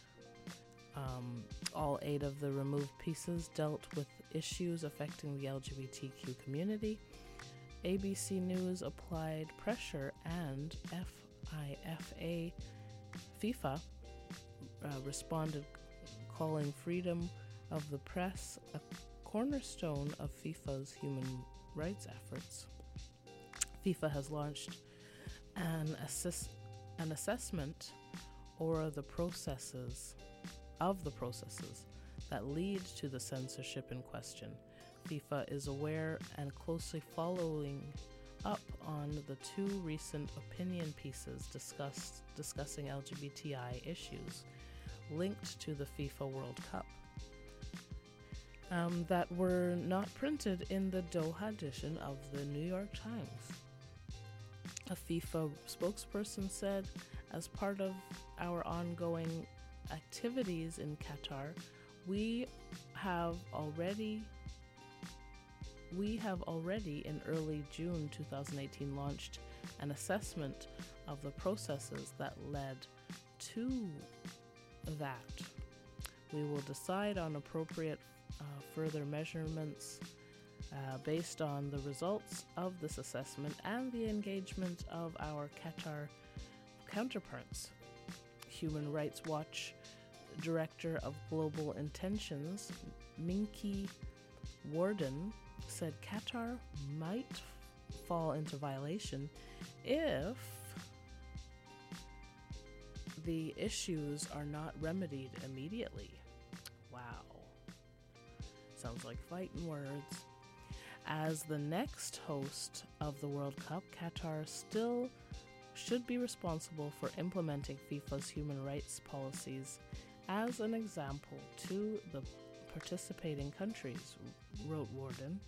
All 8 of the removed pieces dealt with issues affecting the LGBTQ community. ABC News applied pressure and FIFA responded, calling freedom of the press a cornerstone of FIFA's human rights efforts. FIFA has launched an assessment or the processes that lead to the censorship in question. FIFA is aware and closely following up on the 2 recent opinion pieces discussing LGBTI issues linked to the FIFA World Cup that were not printed in the Doha edition of the New York Times. A FIFA spokesperson said, as part of our ongoing activities in Qatar, we have already in early June 2018 launched an assessment of the processes that led to that. We will decide on appropriate further measurements based on the results of this assessment and the engagement of our Qatar counterparts. Human Rights Watch Director of Global Intentions, Minky Warden, said Qatar might fall into violation if the issues are not remedied immediately. Wow. Sounds like fighting words. As the next host of the World Cup, Qatar still should be responsible for implementing FIFA's human rights policies as an example to the participating countries, wrote Warden,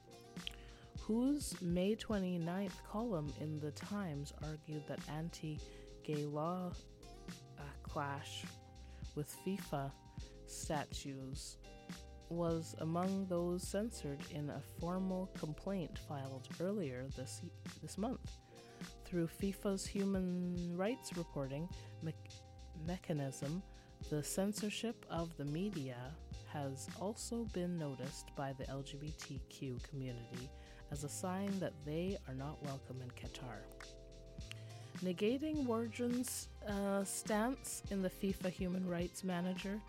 whose May 29th column in The Times argued that anti-gay law clash with FIFA statutes was among those censored in a formal complaint filed earlier this month. Through FIFA's human rights reporting mechanism, the censorship of the media has also been noticed by the LGBTQ community as a sign that they are not welcome in Qatar. Negating Warden's stance in the FIFA human rights manager,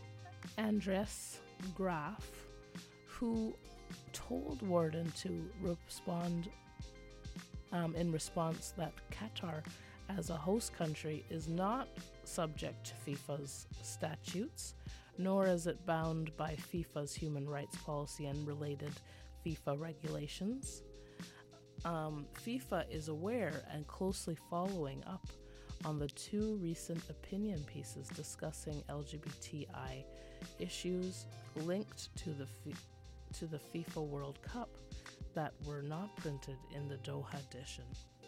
Andres Graf, who told Warden to respond in response that Qatar, as a host country, is not subject to FIFA's statutes, nor is it bound by FIFA's human rights policy and related FIFA regulations. FIFA is aware and closely following up on the two recent opinion pieces discussing LGBTI issues linked to the FIFA World Cup that were not printed in the Doha edition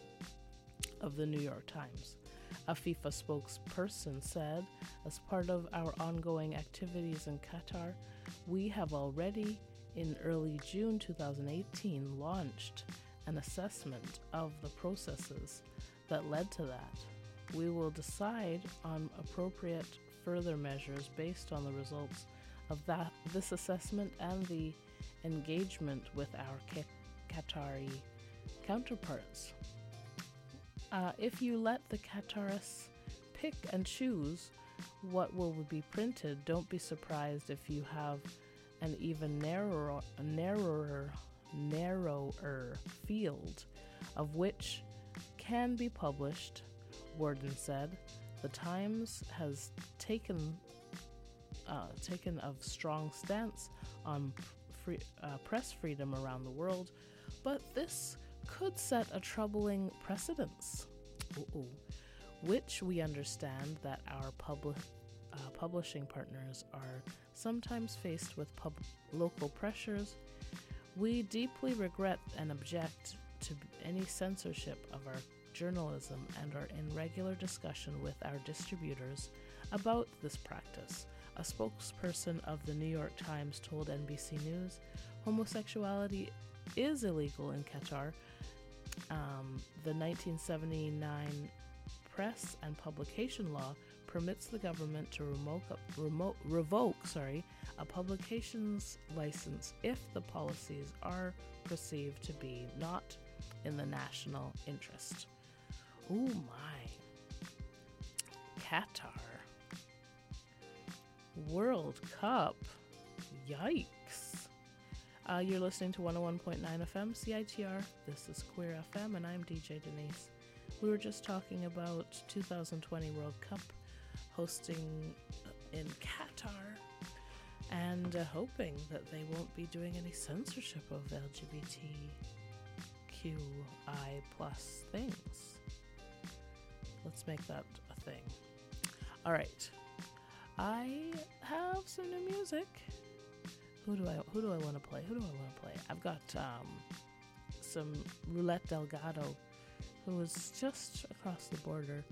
of the New York Times. A FIFA spokesperson said, as part of our ongoing activities in Qatar, we have already, in early June 2018, launched an assessment of the processes that led to that. We will decide on appropriate further measures based on the results of this assessment and the engagement with our Qatari counterparts. If you let the Qataris pick and choose what will be printed, don't be surprised if you have an even narrower field of which can be published, Warden said. The Times has taken a strong stance on press freedom around the world, but this could set a troubling precedence, which we understand that our publishing partners are sometimes faced with local pressures. We deeply regret and object to any censorship of our journalism and are in regular discussion with our distributors about this practice. A spokesperson of the New York Times told NBC News, homosexuality is illegal in Qatar. The 1979 Press and Publication Law permits the government to revoke a publication's license if the policies are perceived to be not in the national interest. Oh my. Qatar. World Cup. Yikes. You're listening to 101.9 FM CITR. This is Queer FM, and I'm DJ Denise. We were just talking about 2020 World Cup hosting in Qatar and hoping that they won't be doing any censorship of LGBTQI plus things. Let's make that a thing. All right. I have some new music. Who do I want to play? I've got some Roulette Delgado, who is just across the border.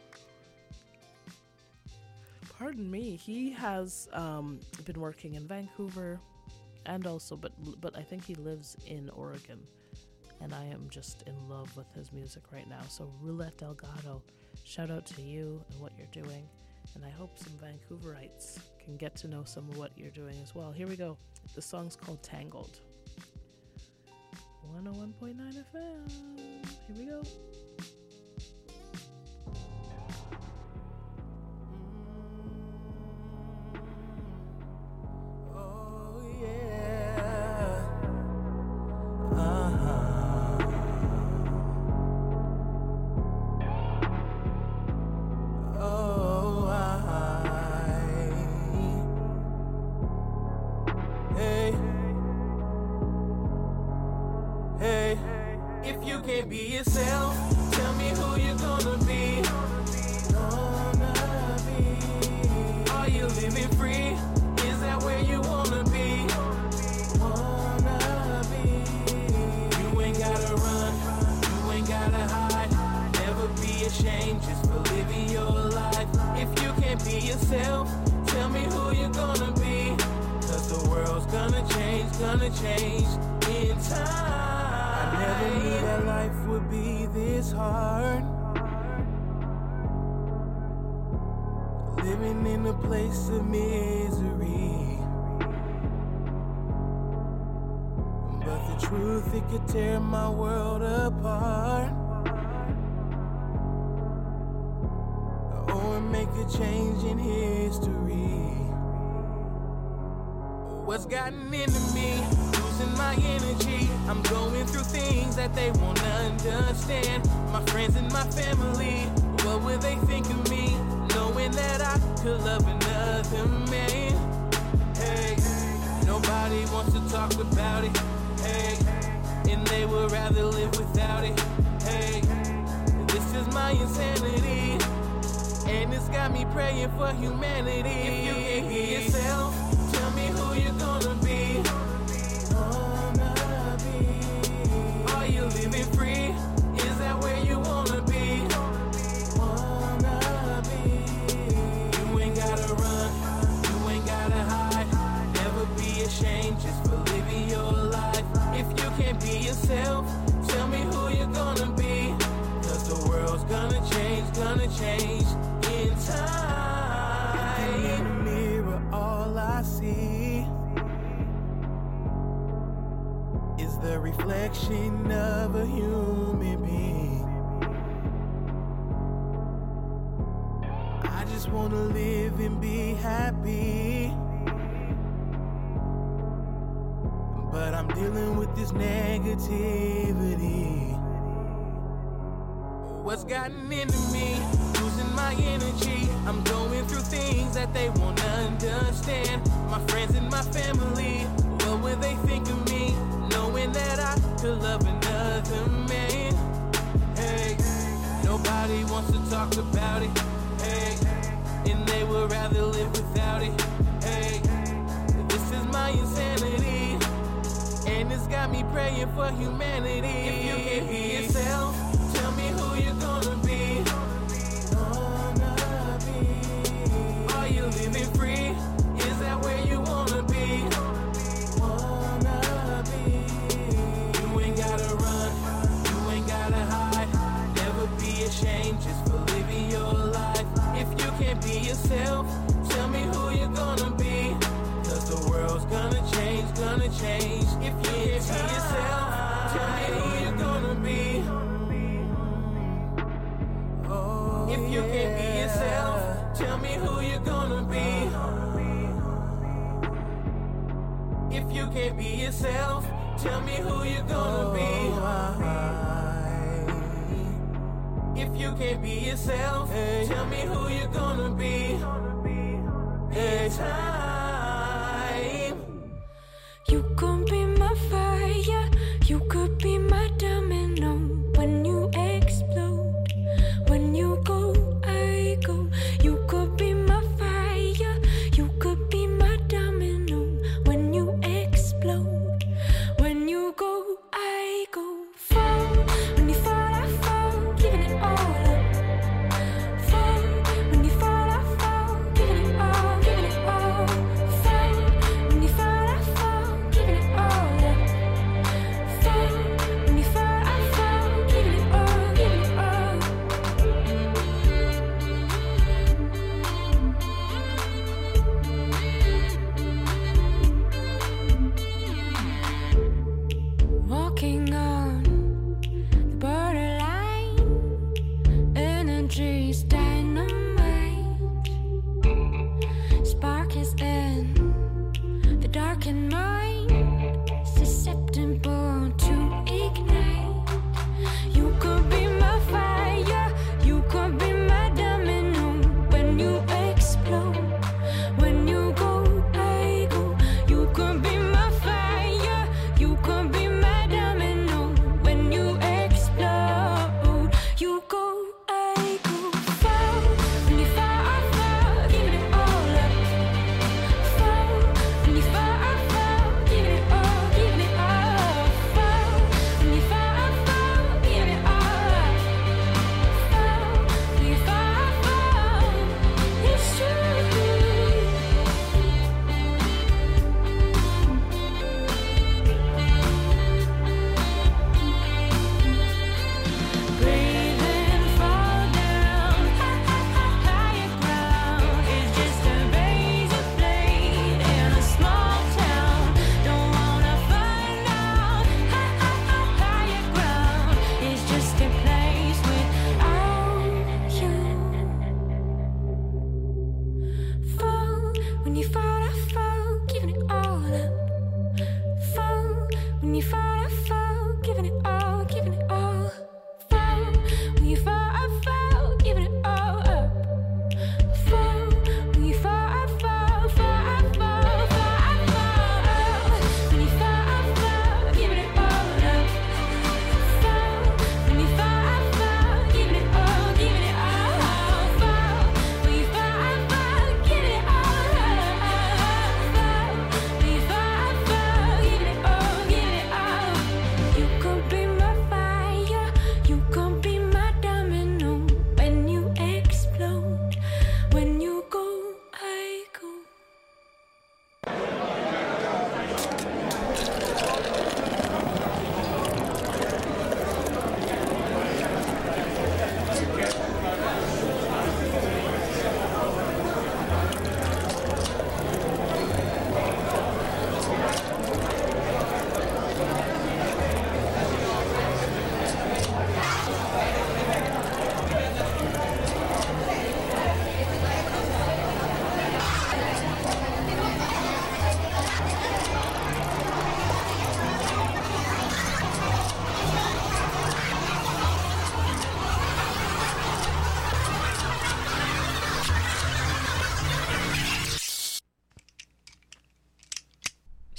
Pardon me. He has been working in Vancouver, and also, but I think he lives in Oregon, and I am just in love with his music right now. So Roulette Delgado, shout out to you and what you're doing. And I hope some Vancouverites can get to know some of what you're doing as well. Here we go. The song's called Tangled. 101.9 FM. Here we go. yourself, tell me who you're gonna be. Are you living free? Is that where you wanna be? You ain't gotta run, you ain't gotta hide. Never be ashamed just for living your life. If you can't be yourself, tell me who you're gonna be. Cause the world's gonna change in time. I never knew that life would be this hard. Living in a place of misery. But the truth, it could tear my world apart. Or make a change in history. What's gotten into me? Losing my energy. I'm going through things that they won't understand. My friends and my family, what will they think of me? Knowing that I could love another man. Hey, nobody wants to talk about it. Hey, and they would rather live without it. Hey, this is my insanity, and it's got me praying for humanity. If you can't be yourself, tell me who you're gonna be. Are you living free? Is that where you wanna be? You ain't gotta run, you ain't gotta hide. Never be ashamed just for living your life. If you can't be yourself, tell me who you're gonna be. Cause the world's gonna change in time. In the mirror, all I see is the reflection of a human being. I just wanna live and be happy, but I'm dealing with this negativity. What's gotten into me? Losing my energy. I'm going through things that they won't understand. My friends and my family, what will they think of me? Knowing that I could love another man. Hey, nobody wants to talk about it. Hey, and they would rather live without it. Hey, this is my insanity, and it's got me praying for humanity. If you can't be yourself, tell me who you're gonna be. Are you living free? Is that where you wanna be? You ain't gotta run, you ain't gotta hide. Never be ashamed just for living your life. If you can't be yourself, tell me who you're gonna be. Cause the world's gonna change If you can't be yourself, tell me who you're gonna be. If you can't be yourself, tell me who you're gonna be. If you can't be yourself, tell me who you're gonna be. If you can't be yourself, tell me who you're gonna be. In time. You could be my fire, you could be my domino. When you explode, when you go, I go. You could be my fire, you could be my domino. When you explode, when you go, I go. Fall, when you fall, I fall, giving it all up. Fall, when you fall, I fall, giving it all, giving it all.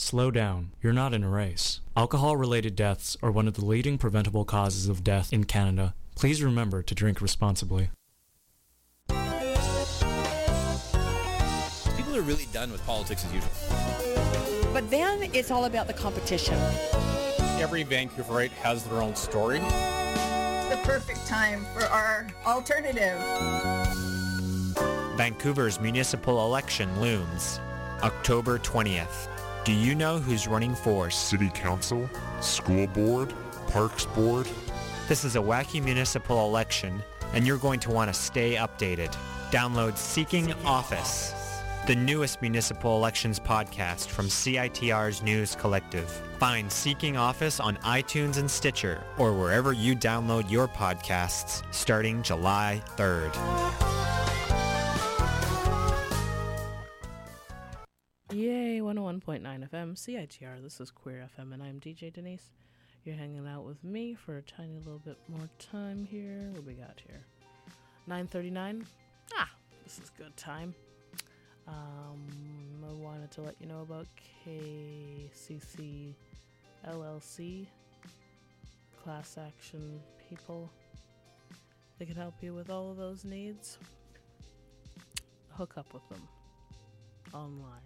Slow down. You're not in a race. Alcohol-related deaths are one of the leading preventable causes of death in Canada. Please remember to drink responsibly. People are really done with politics as usual. But then it's all about the competition. Every Vancouverite has their own story. The perfect time for our alternative. Vancouver's municipal election looms, October 20th. Do you know who's running for City Council, School Board, Parks Board? This is a wacky municipal election, and you're going to want to stay updated. Download Seeking Office, the newest municipal elections podcast from CITR's News Collective. Find Seeking Office on iTunes and Stitcher, or wherever you download your podcasts, starting July 3rd. Yay, 101.9 FM, CITR. This is Queer FM, and I'm DJ Denise. You're hanging out with me for a tiny little bit more time here. What we got here? 9:39. This is good time. I wanted to let you know about KCC LLC, class action people. They can help you with all of those needs. Hook up with them online.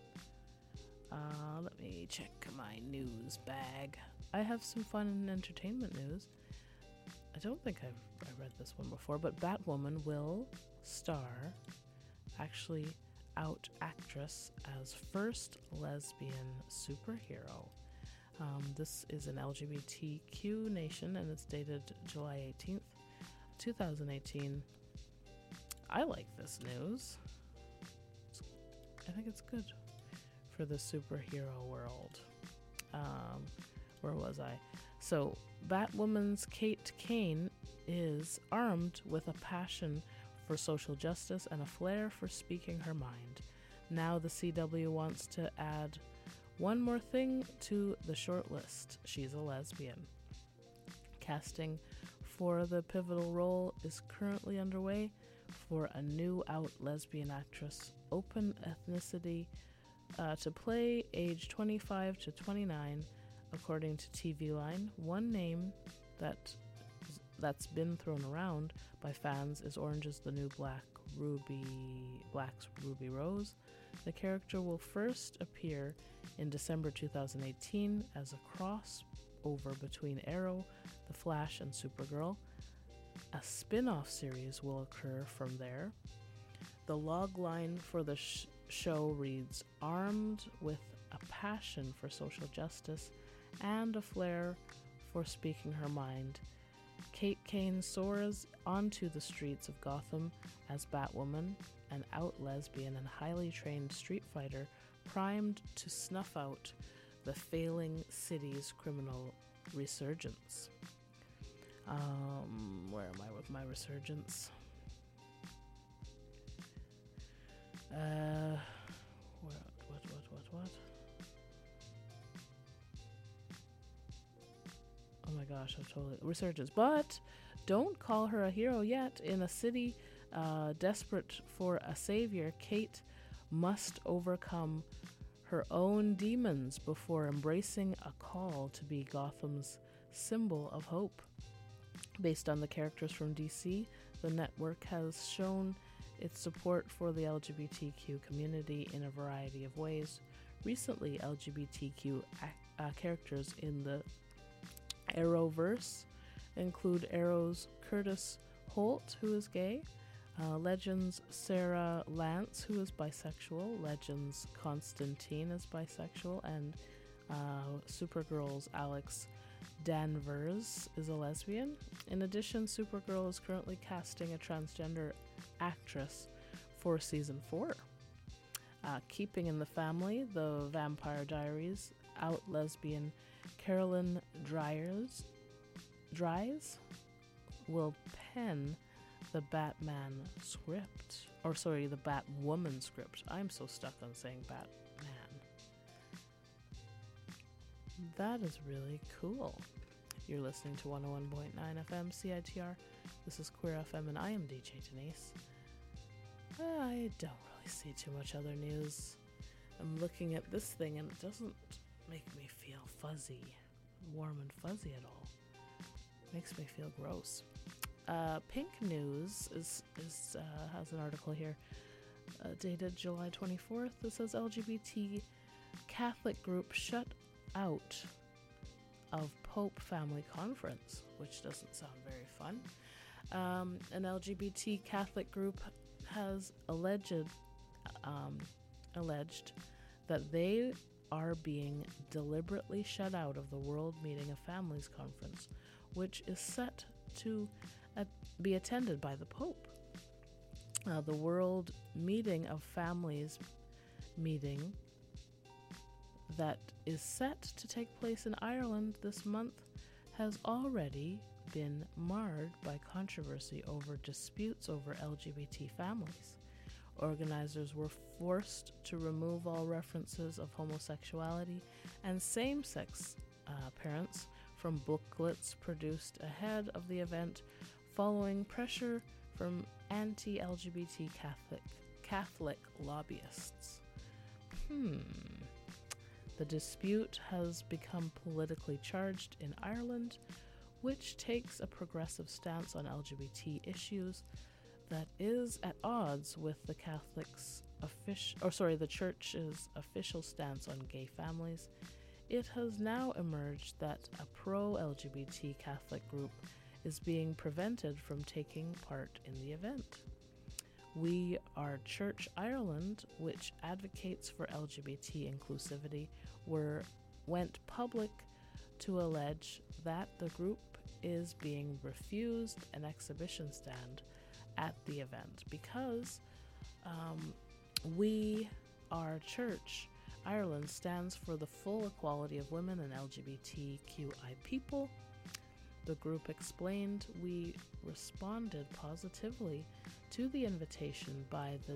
Let me check my news bag. I have some fun and entertainment news. I don't think I read this one before, but Batwoman will star, actually out actress, as first lesbian superhero. This is an LGBTQ nation, and it's dated July 18th, 2018. I like this news. I think it's good for the superhero world. Where was I? So, Batwoman's Kate Kane is armed with a passion for social justice and a flair for speaking her mind. Now the CW wants to add one more thing to the short list. She's a lesbian. Casting for the pivotal role is currently underway for a new out lesbian actress, open ethnicity, to play age 25 to 29, according to TV Line. One name that's been thrown around by fans is Orange is the New Black's Ruby Rose. The character will first appear in December 2018 as a crossover between Arrow, The Flash, and Supergirl. A spin-off series will occur from there. The log line for the show reads, armed with a passion for social justice and a flair for speaking her mind, Kate Kane soars onto the streets of Gotham as Batwoman, an out lesbian and highly trained street fighter primed to snuff out the failing city's criminal resurgence. Where am I with my resurgence? What? Oh my gosh, I've totally resurgence. But don't call her a hero yet. In a city desperate for a savior, Kate must overcome her own demons before embracing a call to be Gotham's symbol of hope. Based on the characters from DC, the network has shown its support for the LGBTQ community in a variety of ways. Recently, LGBTQ characters in the Arrowverse include Arrow's Curtis Holt, who is gay, Legends Sarah Lance, who is bisexual, Legends Constantine is bisexual, and Supergirl's Alex Danvers is a lesbian. In addition, Supergirl is currently casting a transgender actress for season 4. Keeping in the family, the Vampire Diaries out lesbian Carolyn Dries will pen the Batman script, the Batwoman script. I'm so stuck on saying Batman. That is really cool. You're listening to 101.9 FM CITR. This is Queer FM, and I am DJ Denise. I don't really see too much other news. I'm looking at this thing and it doesn't make me feel fuzzy, warm and fuzzy at all. It makes me feel gross. Pink News has an article here dated July 24th that says LGBT Catholic group shut out of Pope family conference, which doesn't sound very fun. An LGBT Catholic group has alleged that they are being deliberately shut out of the World Meeting of Families Conference, which is set to be attended by the Pope. The World Meeting of Families meeting that is set to take place in Ireland this month has already been marred by controversy over disputes over LGBT families. Organizers were forced to remove all references of homosexuality and same-sex parents from booklets produced ahead of the event, following pressure from anti-LGBT Catholic lobbyists. The dispute has become politically charged in Ireland, which takes a progressive stance on LGBT issues that is at odds with the the Church's official stance on gay families. It has now emerged that a pro-LGBT Catholic group is being prevented from taking part in the event. We Are Church Ireland, which advocates for LGBT inclusivity, went public to allege that the group is being refused an exhibition stand at the event because We Are Church Ireland stands for the full equality of women and LGBTQI people. The group explained, we responded positively to the invitation by the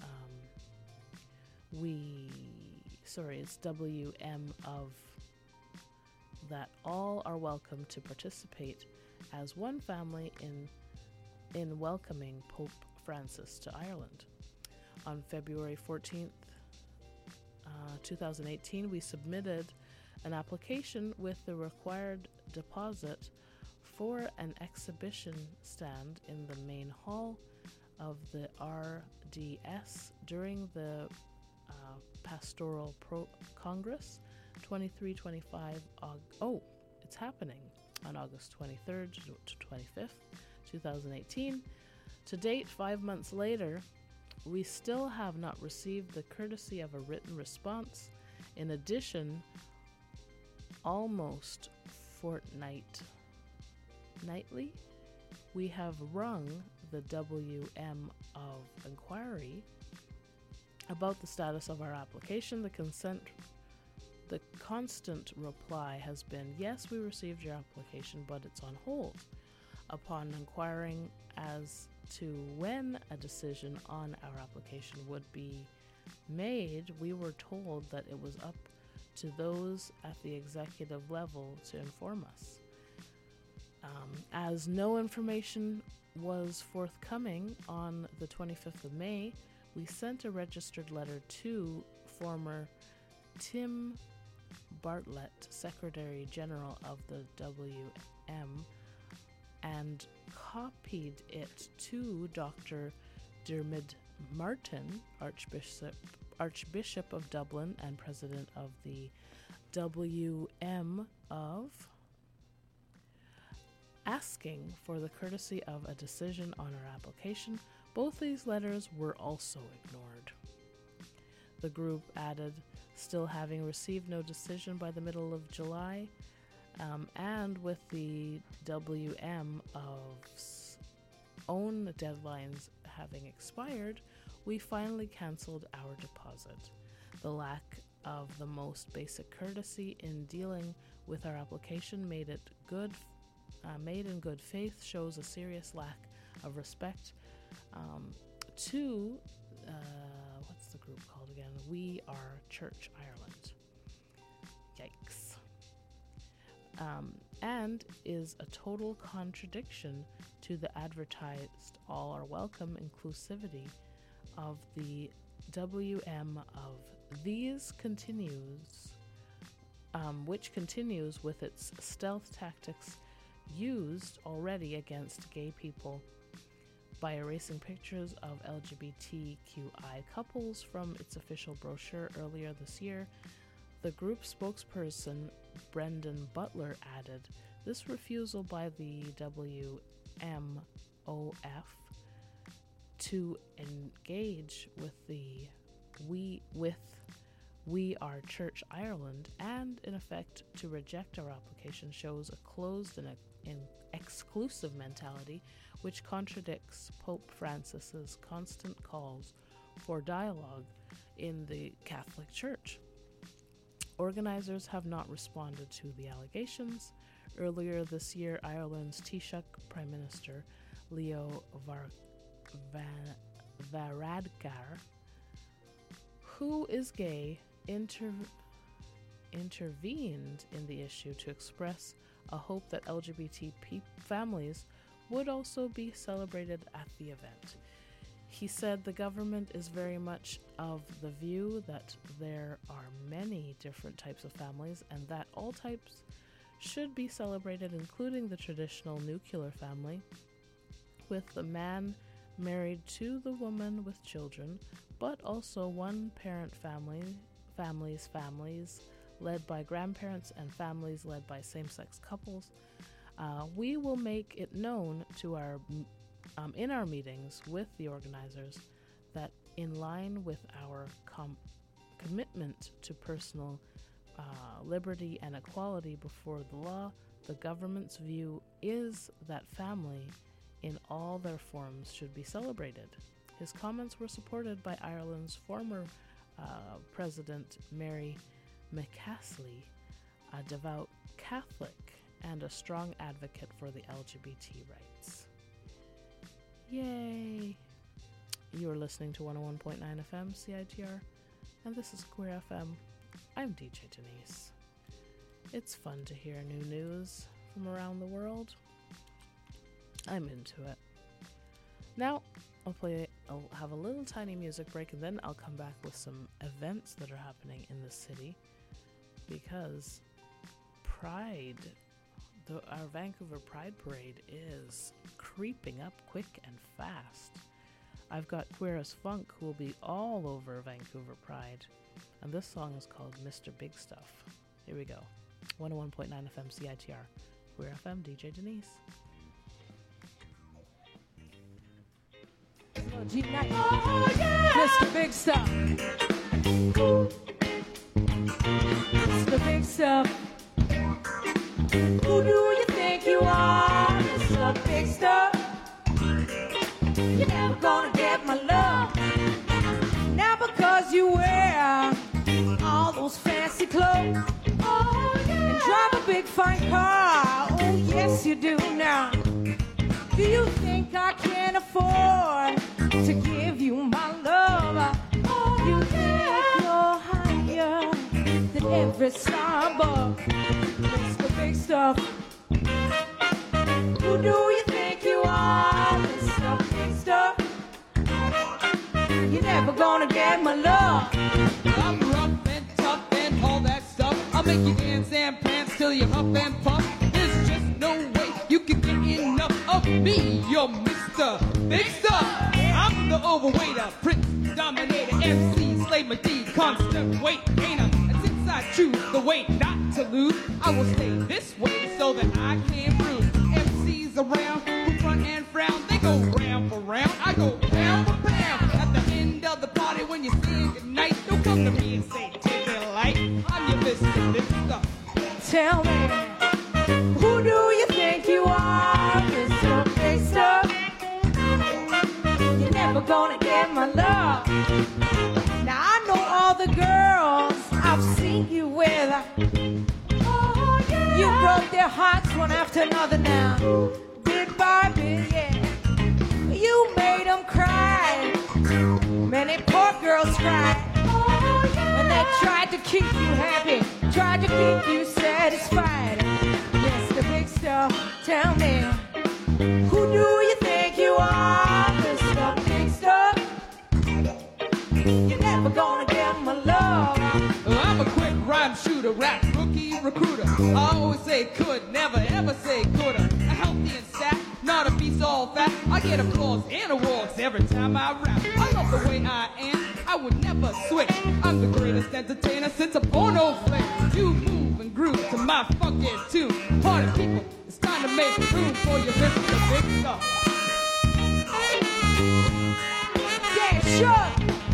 it's WM of that all are welcome to participate as one family in welcoming Pope Francis to Ireland. On February 14th, 2018, we submitted an application with the required deposit for an exhibition stand in the main hall of the RDS during the Pastoral Congress 23-25. It's happening on August 23rd to 25th, 2018. To date, 5 months later, we still have not received the courtesy of a written response. In addition, almost fortnightly, we have rung the WM of inquiry about the status of our application. The constant reply has been, yes, we received your application, but it's on hold. Upon inquiring as to when a decision on our application would be made, we were told that it was up to those at the executive level to inform us. As no information was forthcoming on the 25th of May, we sent a registered letter to former Tim Bartlett, Secretary General of the WM, and copied it to Dr. Dermot Martin, Archbishop of Dublin and President of the WM of, asking for the courtesy of a decision on our application. Both these letters were also ignored. The group added, still having received no decision by the middle of July, and with the WM's own deadlines having expired, we finally cancelled our deposit. The lack of the most basic courtesy in dealing with our application made in good faith shows a serious lack of respect to what's the group called again? We Are Church Ireland. Yikes. And is a total contradiction to the advertised all are welcome inclusivity of the WM of These continues, which continues with its stealth tactics used already against gay people by erasing pictures of LGBTQI couples from its official brochure earlier this year. The group spokesperson Brendan Butler added, "This refusal by the WMOF to engage with We Are Church Ireland and, in effect, to reject our application shows a closed and exclusive mentality which contradicts Pope Francis's constant calls for dialogue in the Catholic Church." Organizers have not responded to the allegations. Earlier this year, Ireland's Taoiseach Prime Minister Leo Varadkar, who is gay, intervened in the issue to express a hope that LGBT families would also be celebrated at the event. He said the government is very much of the view that there are many different types of families and that all types should be celebrated, including the traditional nuclear family, with the man married to the woman with children, but also one-parent families led by grandparents and families led by same-sex couples. We will make it known to our in our meetings with the organizers that in line with our commitment to personal liberty and equality before the law, the government's view is that family in all their forms should be celebrated. His comments were supported by Ireland's former President Mary McCasley, a devout Catholic and a strong advocate for the LGBT rights. Yay! You are listening to 101.9 FM CITR, and this is Queer FM. I'm DJ Denise. It's fun to hear new news from around the world. I'm into it. Now, I'll have a little tiny music break, and then I'll come back with some events that are happening in the city, because Pride, our Vancouver Pride Parade is creeping up quick and fast. I've got Queer as Funk, who will be all over Vancouver Pride, and this song is called Mr. Big Stuff. Here we go. 101.9 FM CITR. Queer FM, DJ Denise. Oh, yeah. Mr. Big Stuff. Mr. Big Stuff. Who do you think you are, Mr. Big Stuff? You're never gonna get my love. Now because you wear all those fancy clothes, oh, yeah. And drive a big fine car, oh yes you do now. Do you think I can afford to give you my love? Oh, you think you're higher than every star above, Mr. Big Stuff. Who do you think you are, Mr. Big Stuff? You're never gonna get my love. I'm rough and tough and all that stuff. I'll make you dance and prance till you huff and puff. There's just no way you can get enough of me. You're Mr. Big Stuff. I'm the overweighter, Prince Dominator, MC, Slave McD, constant weight gainer. And since I choose the way not to lose, I will stay this way so that I can bruise. MCs around who front and frown, they go round for round, I go pound for pound. At the end of the party when you're saying goodnight, don't come to me and say take it light. I'm your Mr. Big Stuff. Tell me, who do you think you are, Mr. Big Stuff? You're never gonna get my love. Now I know all the girls I've seen you with. Oh, yeah. You broke their hearts one after another now, bit by bit, yeah. You made them cry. Many poor girls cried. Oh, yeah. When they tried to keep you happy, tried to keep you satisfied. Mr. Big Stuff, tell me, who do you think you are, Mr. Big Stuff? You're say could, never ever say coulda. A healthy and stacked, not a piece all fat. I get applause and awards every time I rap. I love the way I am, I would never switch. I'm the greatest entertainer since a porno flick. You move and groove to my funky tune. Party people, it's time to make room for your Mr. Big Stuff. Yeah, sure.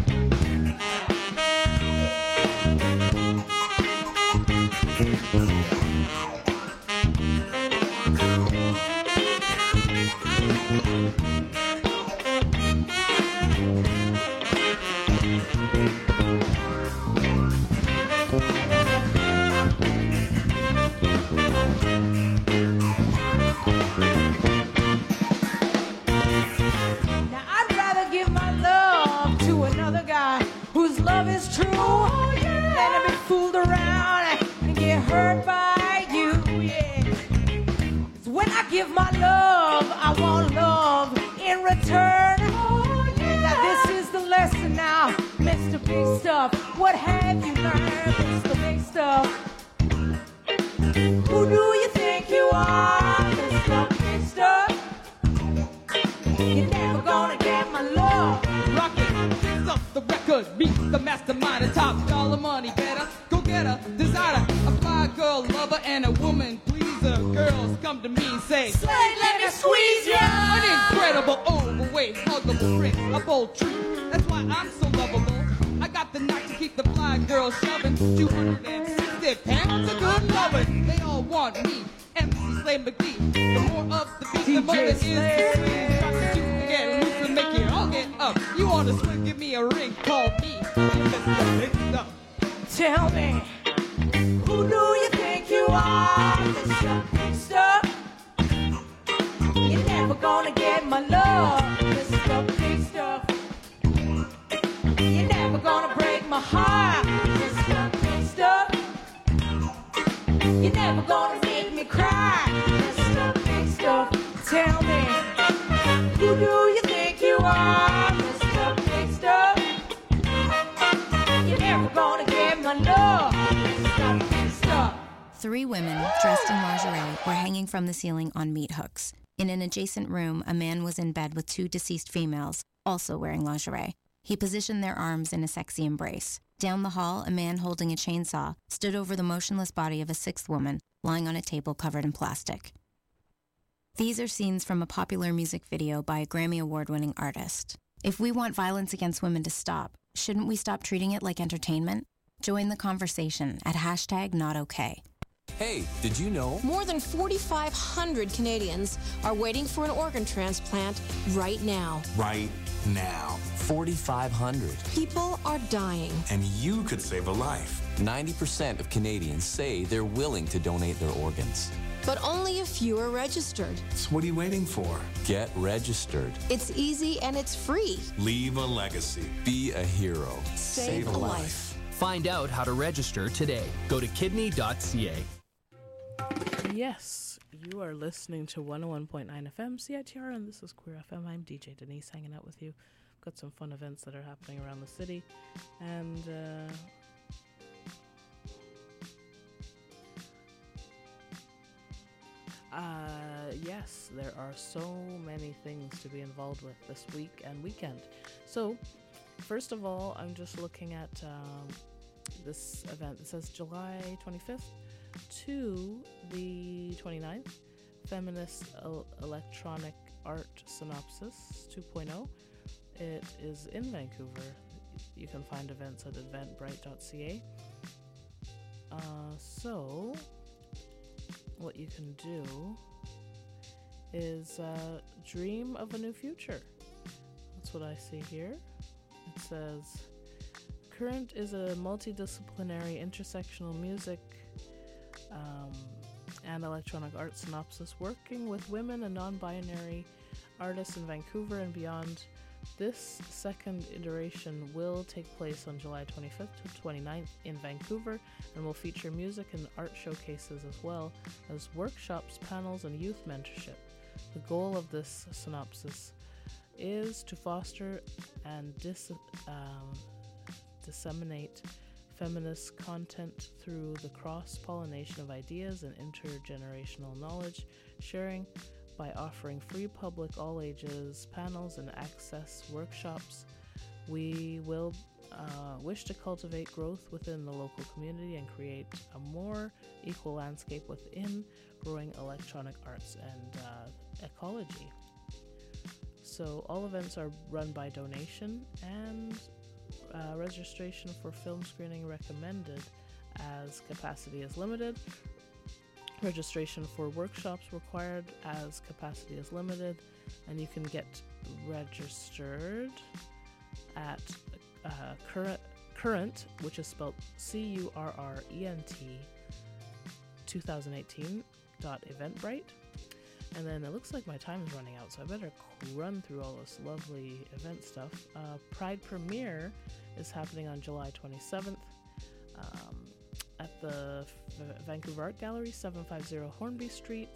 Now I'd rather give my love to another guy whose love is true than to be fooled around and get hurt by you. Yeah. 'Cause when I give my love, I want love in return. Now this is the lesson now, Mr. Big Stuff. What have you learned, Mr. Big Stuff? Who do you think you are, Mr. Big Stuff? You're never gonna get my love. Rockin', fix up the record, meet the mastermind, a top dollar money better. Go get a designer, a fly girl lover, and a woman pleaser. Girls come to me and say, Slade, let me squeeze ya. An incredible, overweight, huggable prick, a bold treat. That's why I'm so lovable. I got the knack to keep the fly girls shoving. 260 pounds of good loving. They all want me, MC Slade McGee. The more of the beat, the more there is to swing. Get loose and make it all get up. You wanna swing, give me a ring, call me Mr. Big Stuff. Tell me, who do you think you are, Mr. Big Stuff? You're never gonna get my love, Mr. Big Stuff. You're never gonna break my heart, Mr. Big Stuff. You're never gonna make me cry, Mr. Big Stuff. Tell me, who do you think you are, Mr. Big Stuff? You're never gonna get my love, Mr. Big Stuff. 3 women, dressed in lingerie, were hanging from the ceiling on meat hooks. In an adjacent room, a man was in bed with 2 deceased females, also wearing lingerie. He positioned their arms in a sexy embrace. Down the hall, a man holding a chainsaw stood over the motionless body of a 6th woman, lying on a table covered in plastic. These are scenes from a popular music video by a Grammy Award-winning artist. If we want violence against women to stop, shouldn't we stop treating it like entertainment? Join the conversation at #NotOK. Hey, did you know? More than 4,500 Canadians are waiting for an organ transplant right now. Right now. 4,500. People are dying. And you could save a life. 90% of Canadians say they're willing to donate their organs. But only a few are registered. So what are you waiting for? Get registered. It's easy and it's free. Leave a legacy. Be a hero. Save a life. Find out how to register today. Go to kidney.ca. Yes, you are listening to 101.9 FM CITR, and this is Queer FM. I'm DJ Denise hanging out with you. I've got some fun events that are happening around the city, and yes, there are so many things to be involved with this week and weekend. So, first of all, I'm just looking at this event. It says July 25th to the 29th, Feminist Electronic Art Synopsis 2.0. It is in Vancouver. You can find events at eventbrite.ca. So, what you can do is dream of a new future. That's what I see here. It says, Current is a multidisciplinary intersectional music and electronic art synopsis working with women and non-binary artists in Vancouver and beyond. This second iteration will take place on July 25th to 29th in Vancouver and will feature music and art showcases as well as workshops, panels, and youth mentorship. The goal of this synopsis is to foster and disseminate feminist content through the cross-pollination of ideas and intergenerational knowledge sharing by offering free public all ages panels and access workshops. We will wish to cultivate growth within the local community and create a more equal landscape within growing electronic arts and ecology. So all events are run by donation, and registration for film screening recommended as capacity is limited. Registration for workshops required as capacity is limited, and you can get registered at Current, which is spelled CURRENT 2018.eventbrite. And then it looks like my time is running out, so I better run through all this lovely event stuff. Pride Premiere is happening on July 27th at the Vancouver Art Gallery, 750 Hornby Street.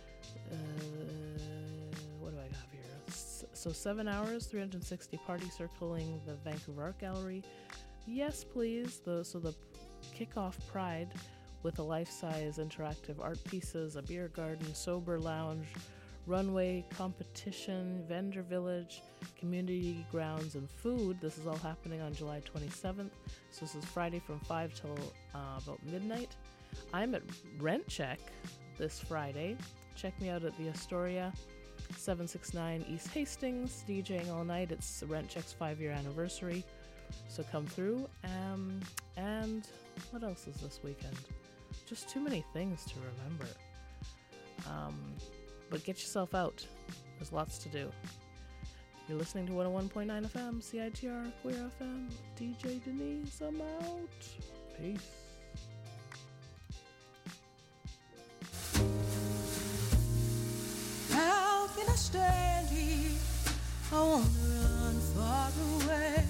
What do I have here? So 7 hours, 360 party circling the Vancouver Art Gallery. Yes, please. So the kickoff Pride with a life-size interactive art pieces, a beer garden, sober lounge, runway, competition, vendor village, community grounds, and food. This is all happening on July 27th. So this is Friday from 5 till about midnight. I'm at Rent Check this Friday. Check me out at the Astoria, 769 East Hastings, DJing all night. It's Rent Check's 5-year anniversary. So come through. And what else is this weekend? Just too many things to remember. But get yourself out. There's lots to do. You're listening to 101.9 FM, CITR, Queer FM. DJ Denise, I'm out. Peace. How can I stand here? I want to run far away.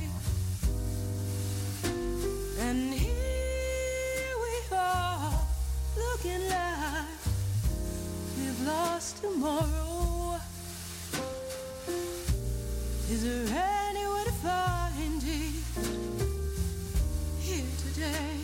And here we are, looking like we've lost tomorrow. Is there any way to find it here today?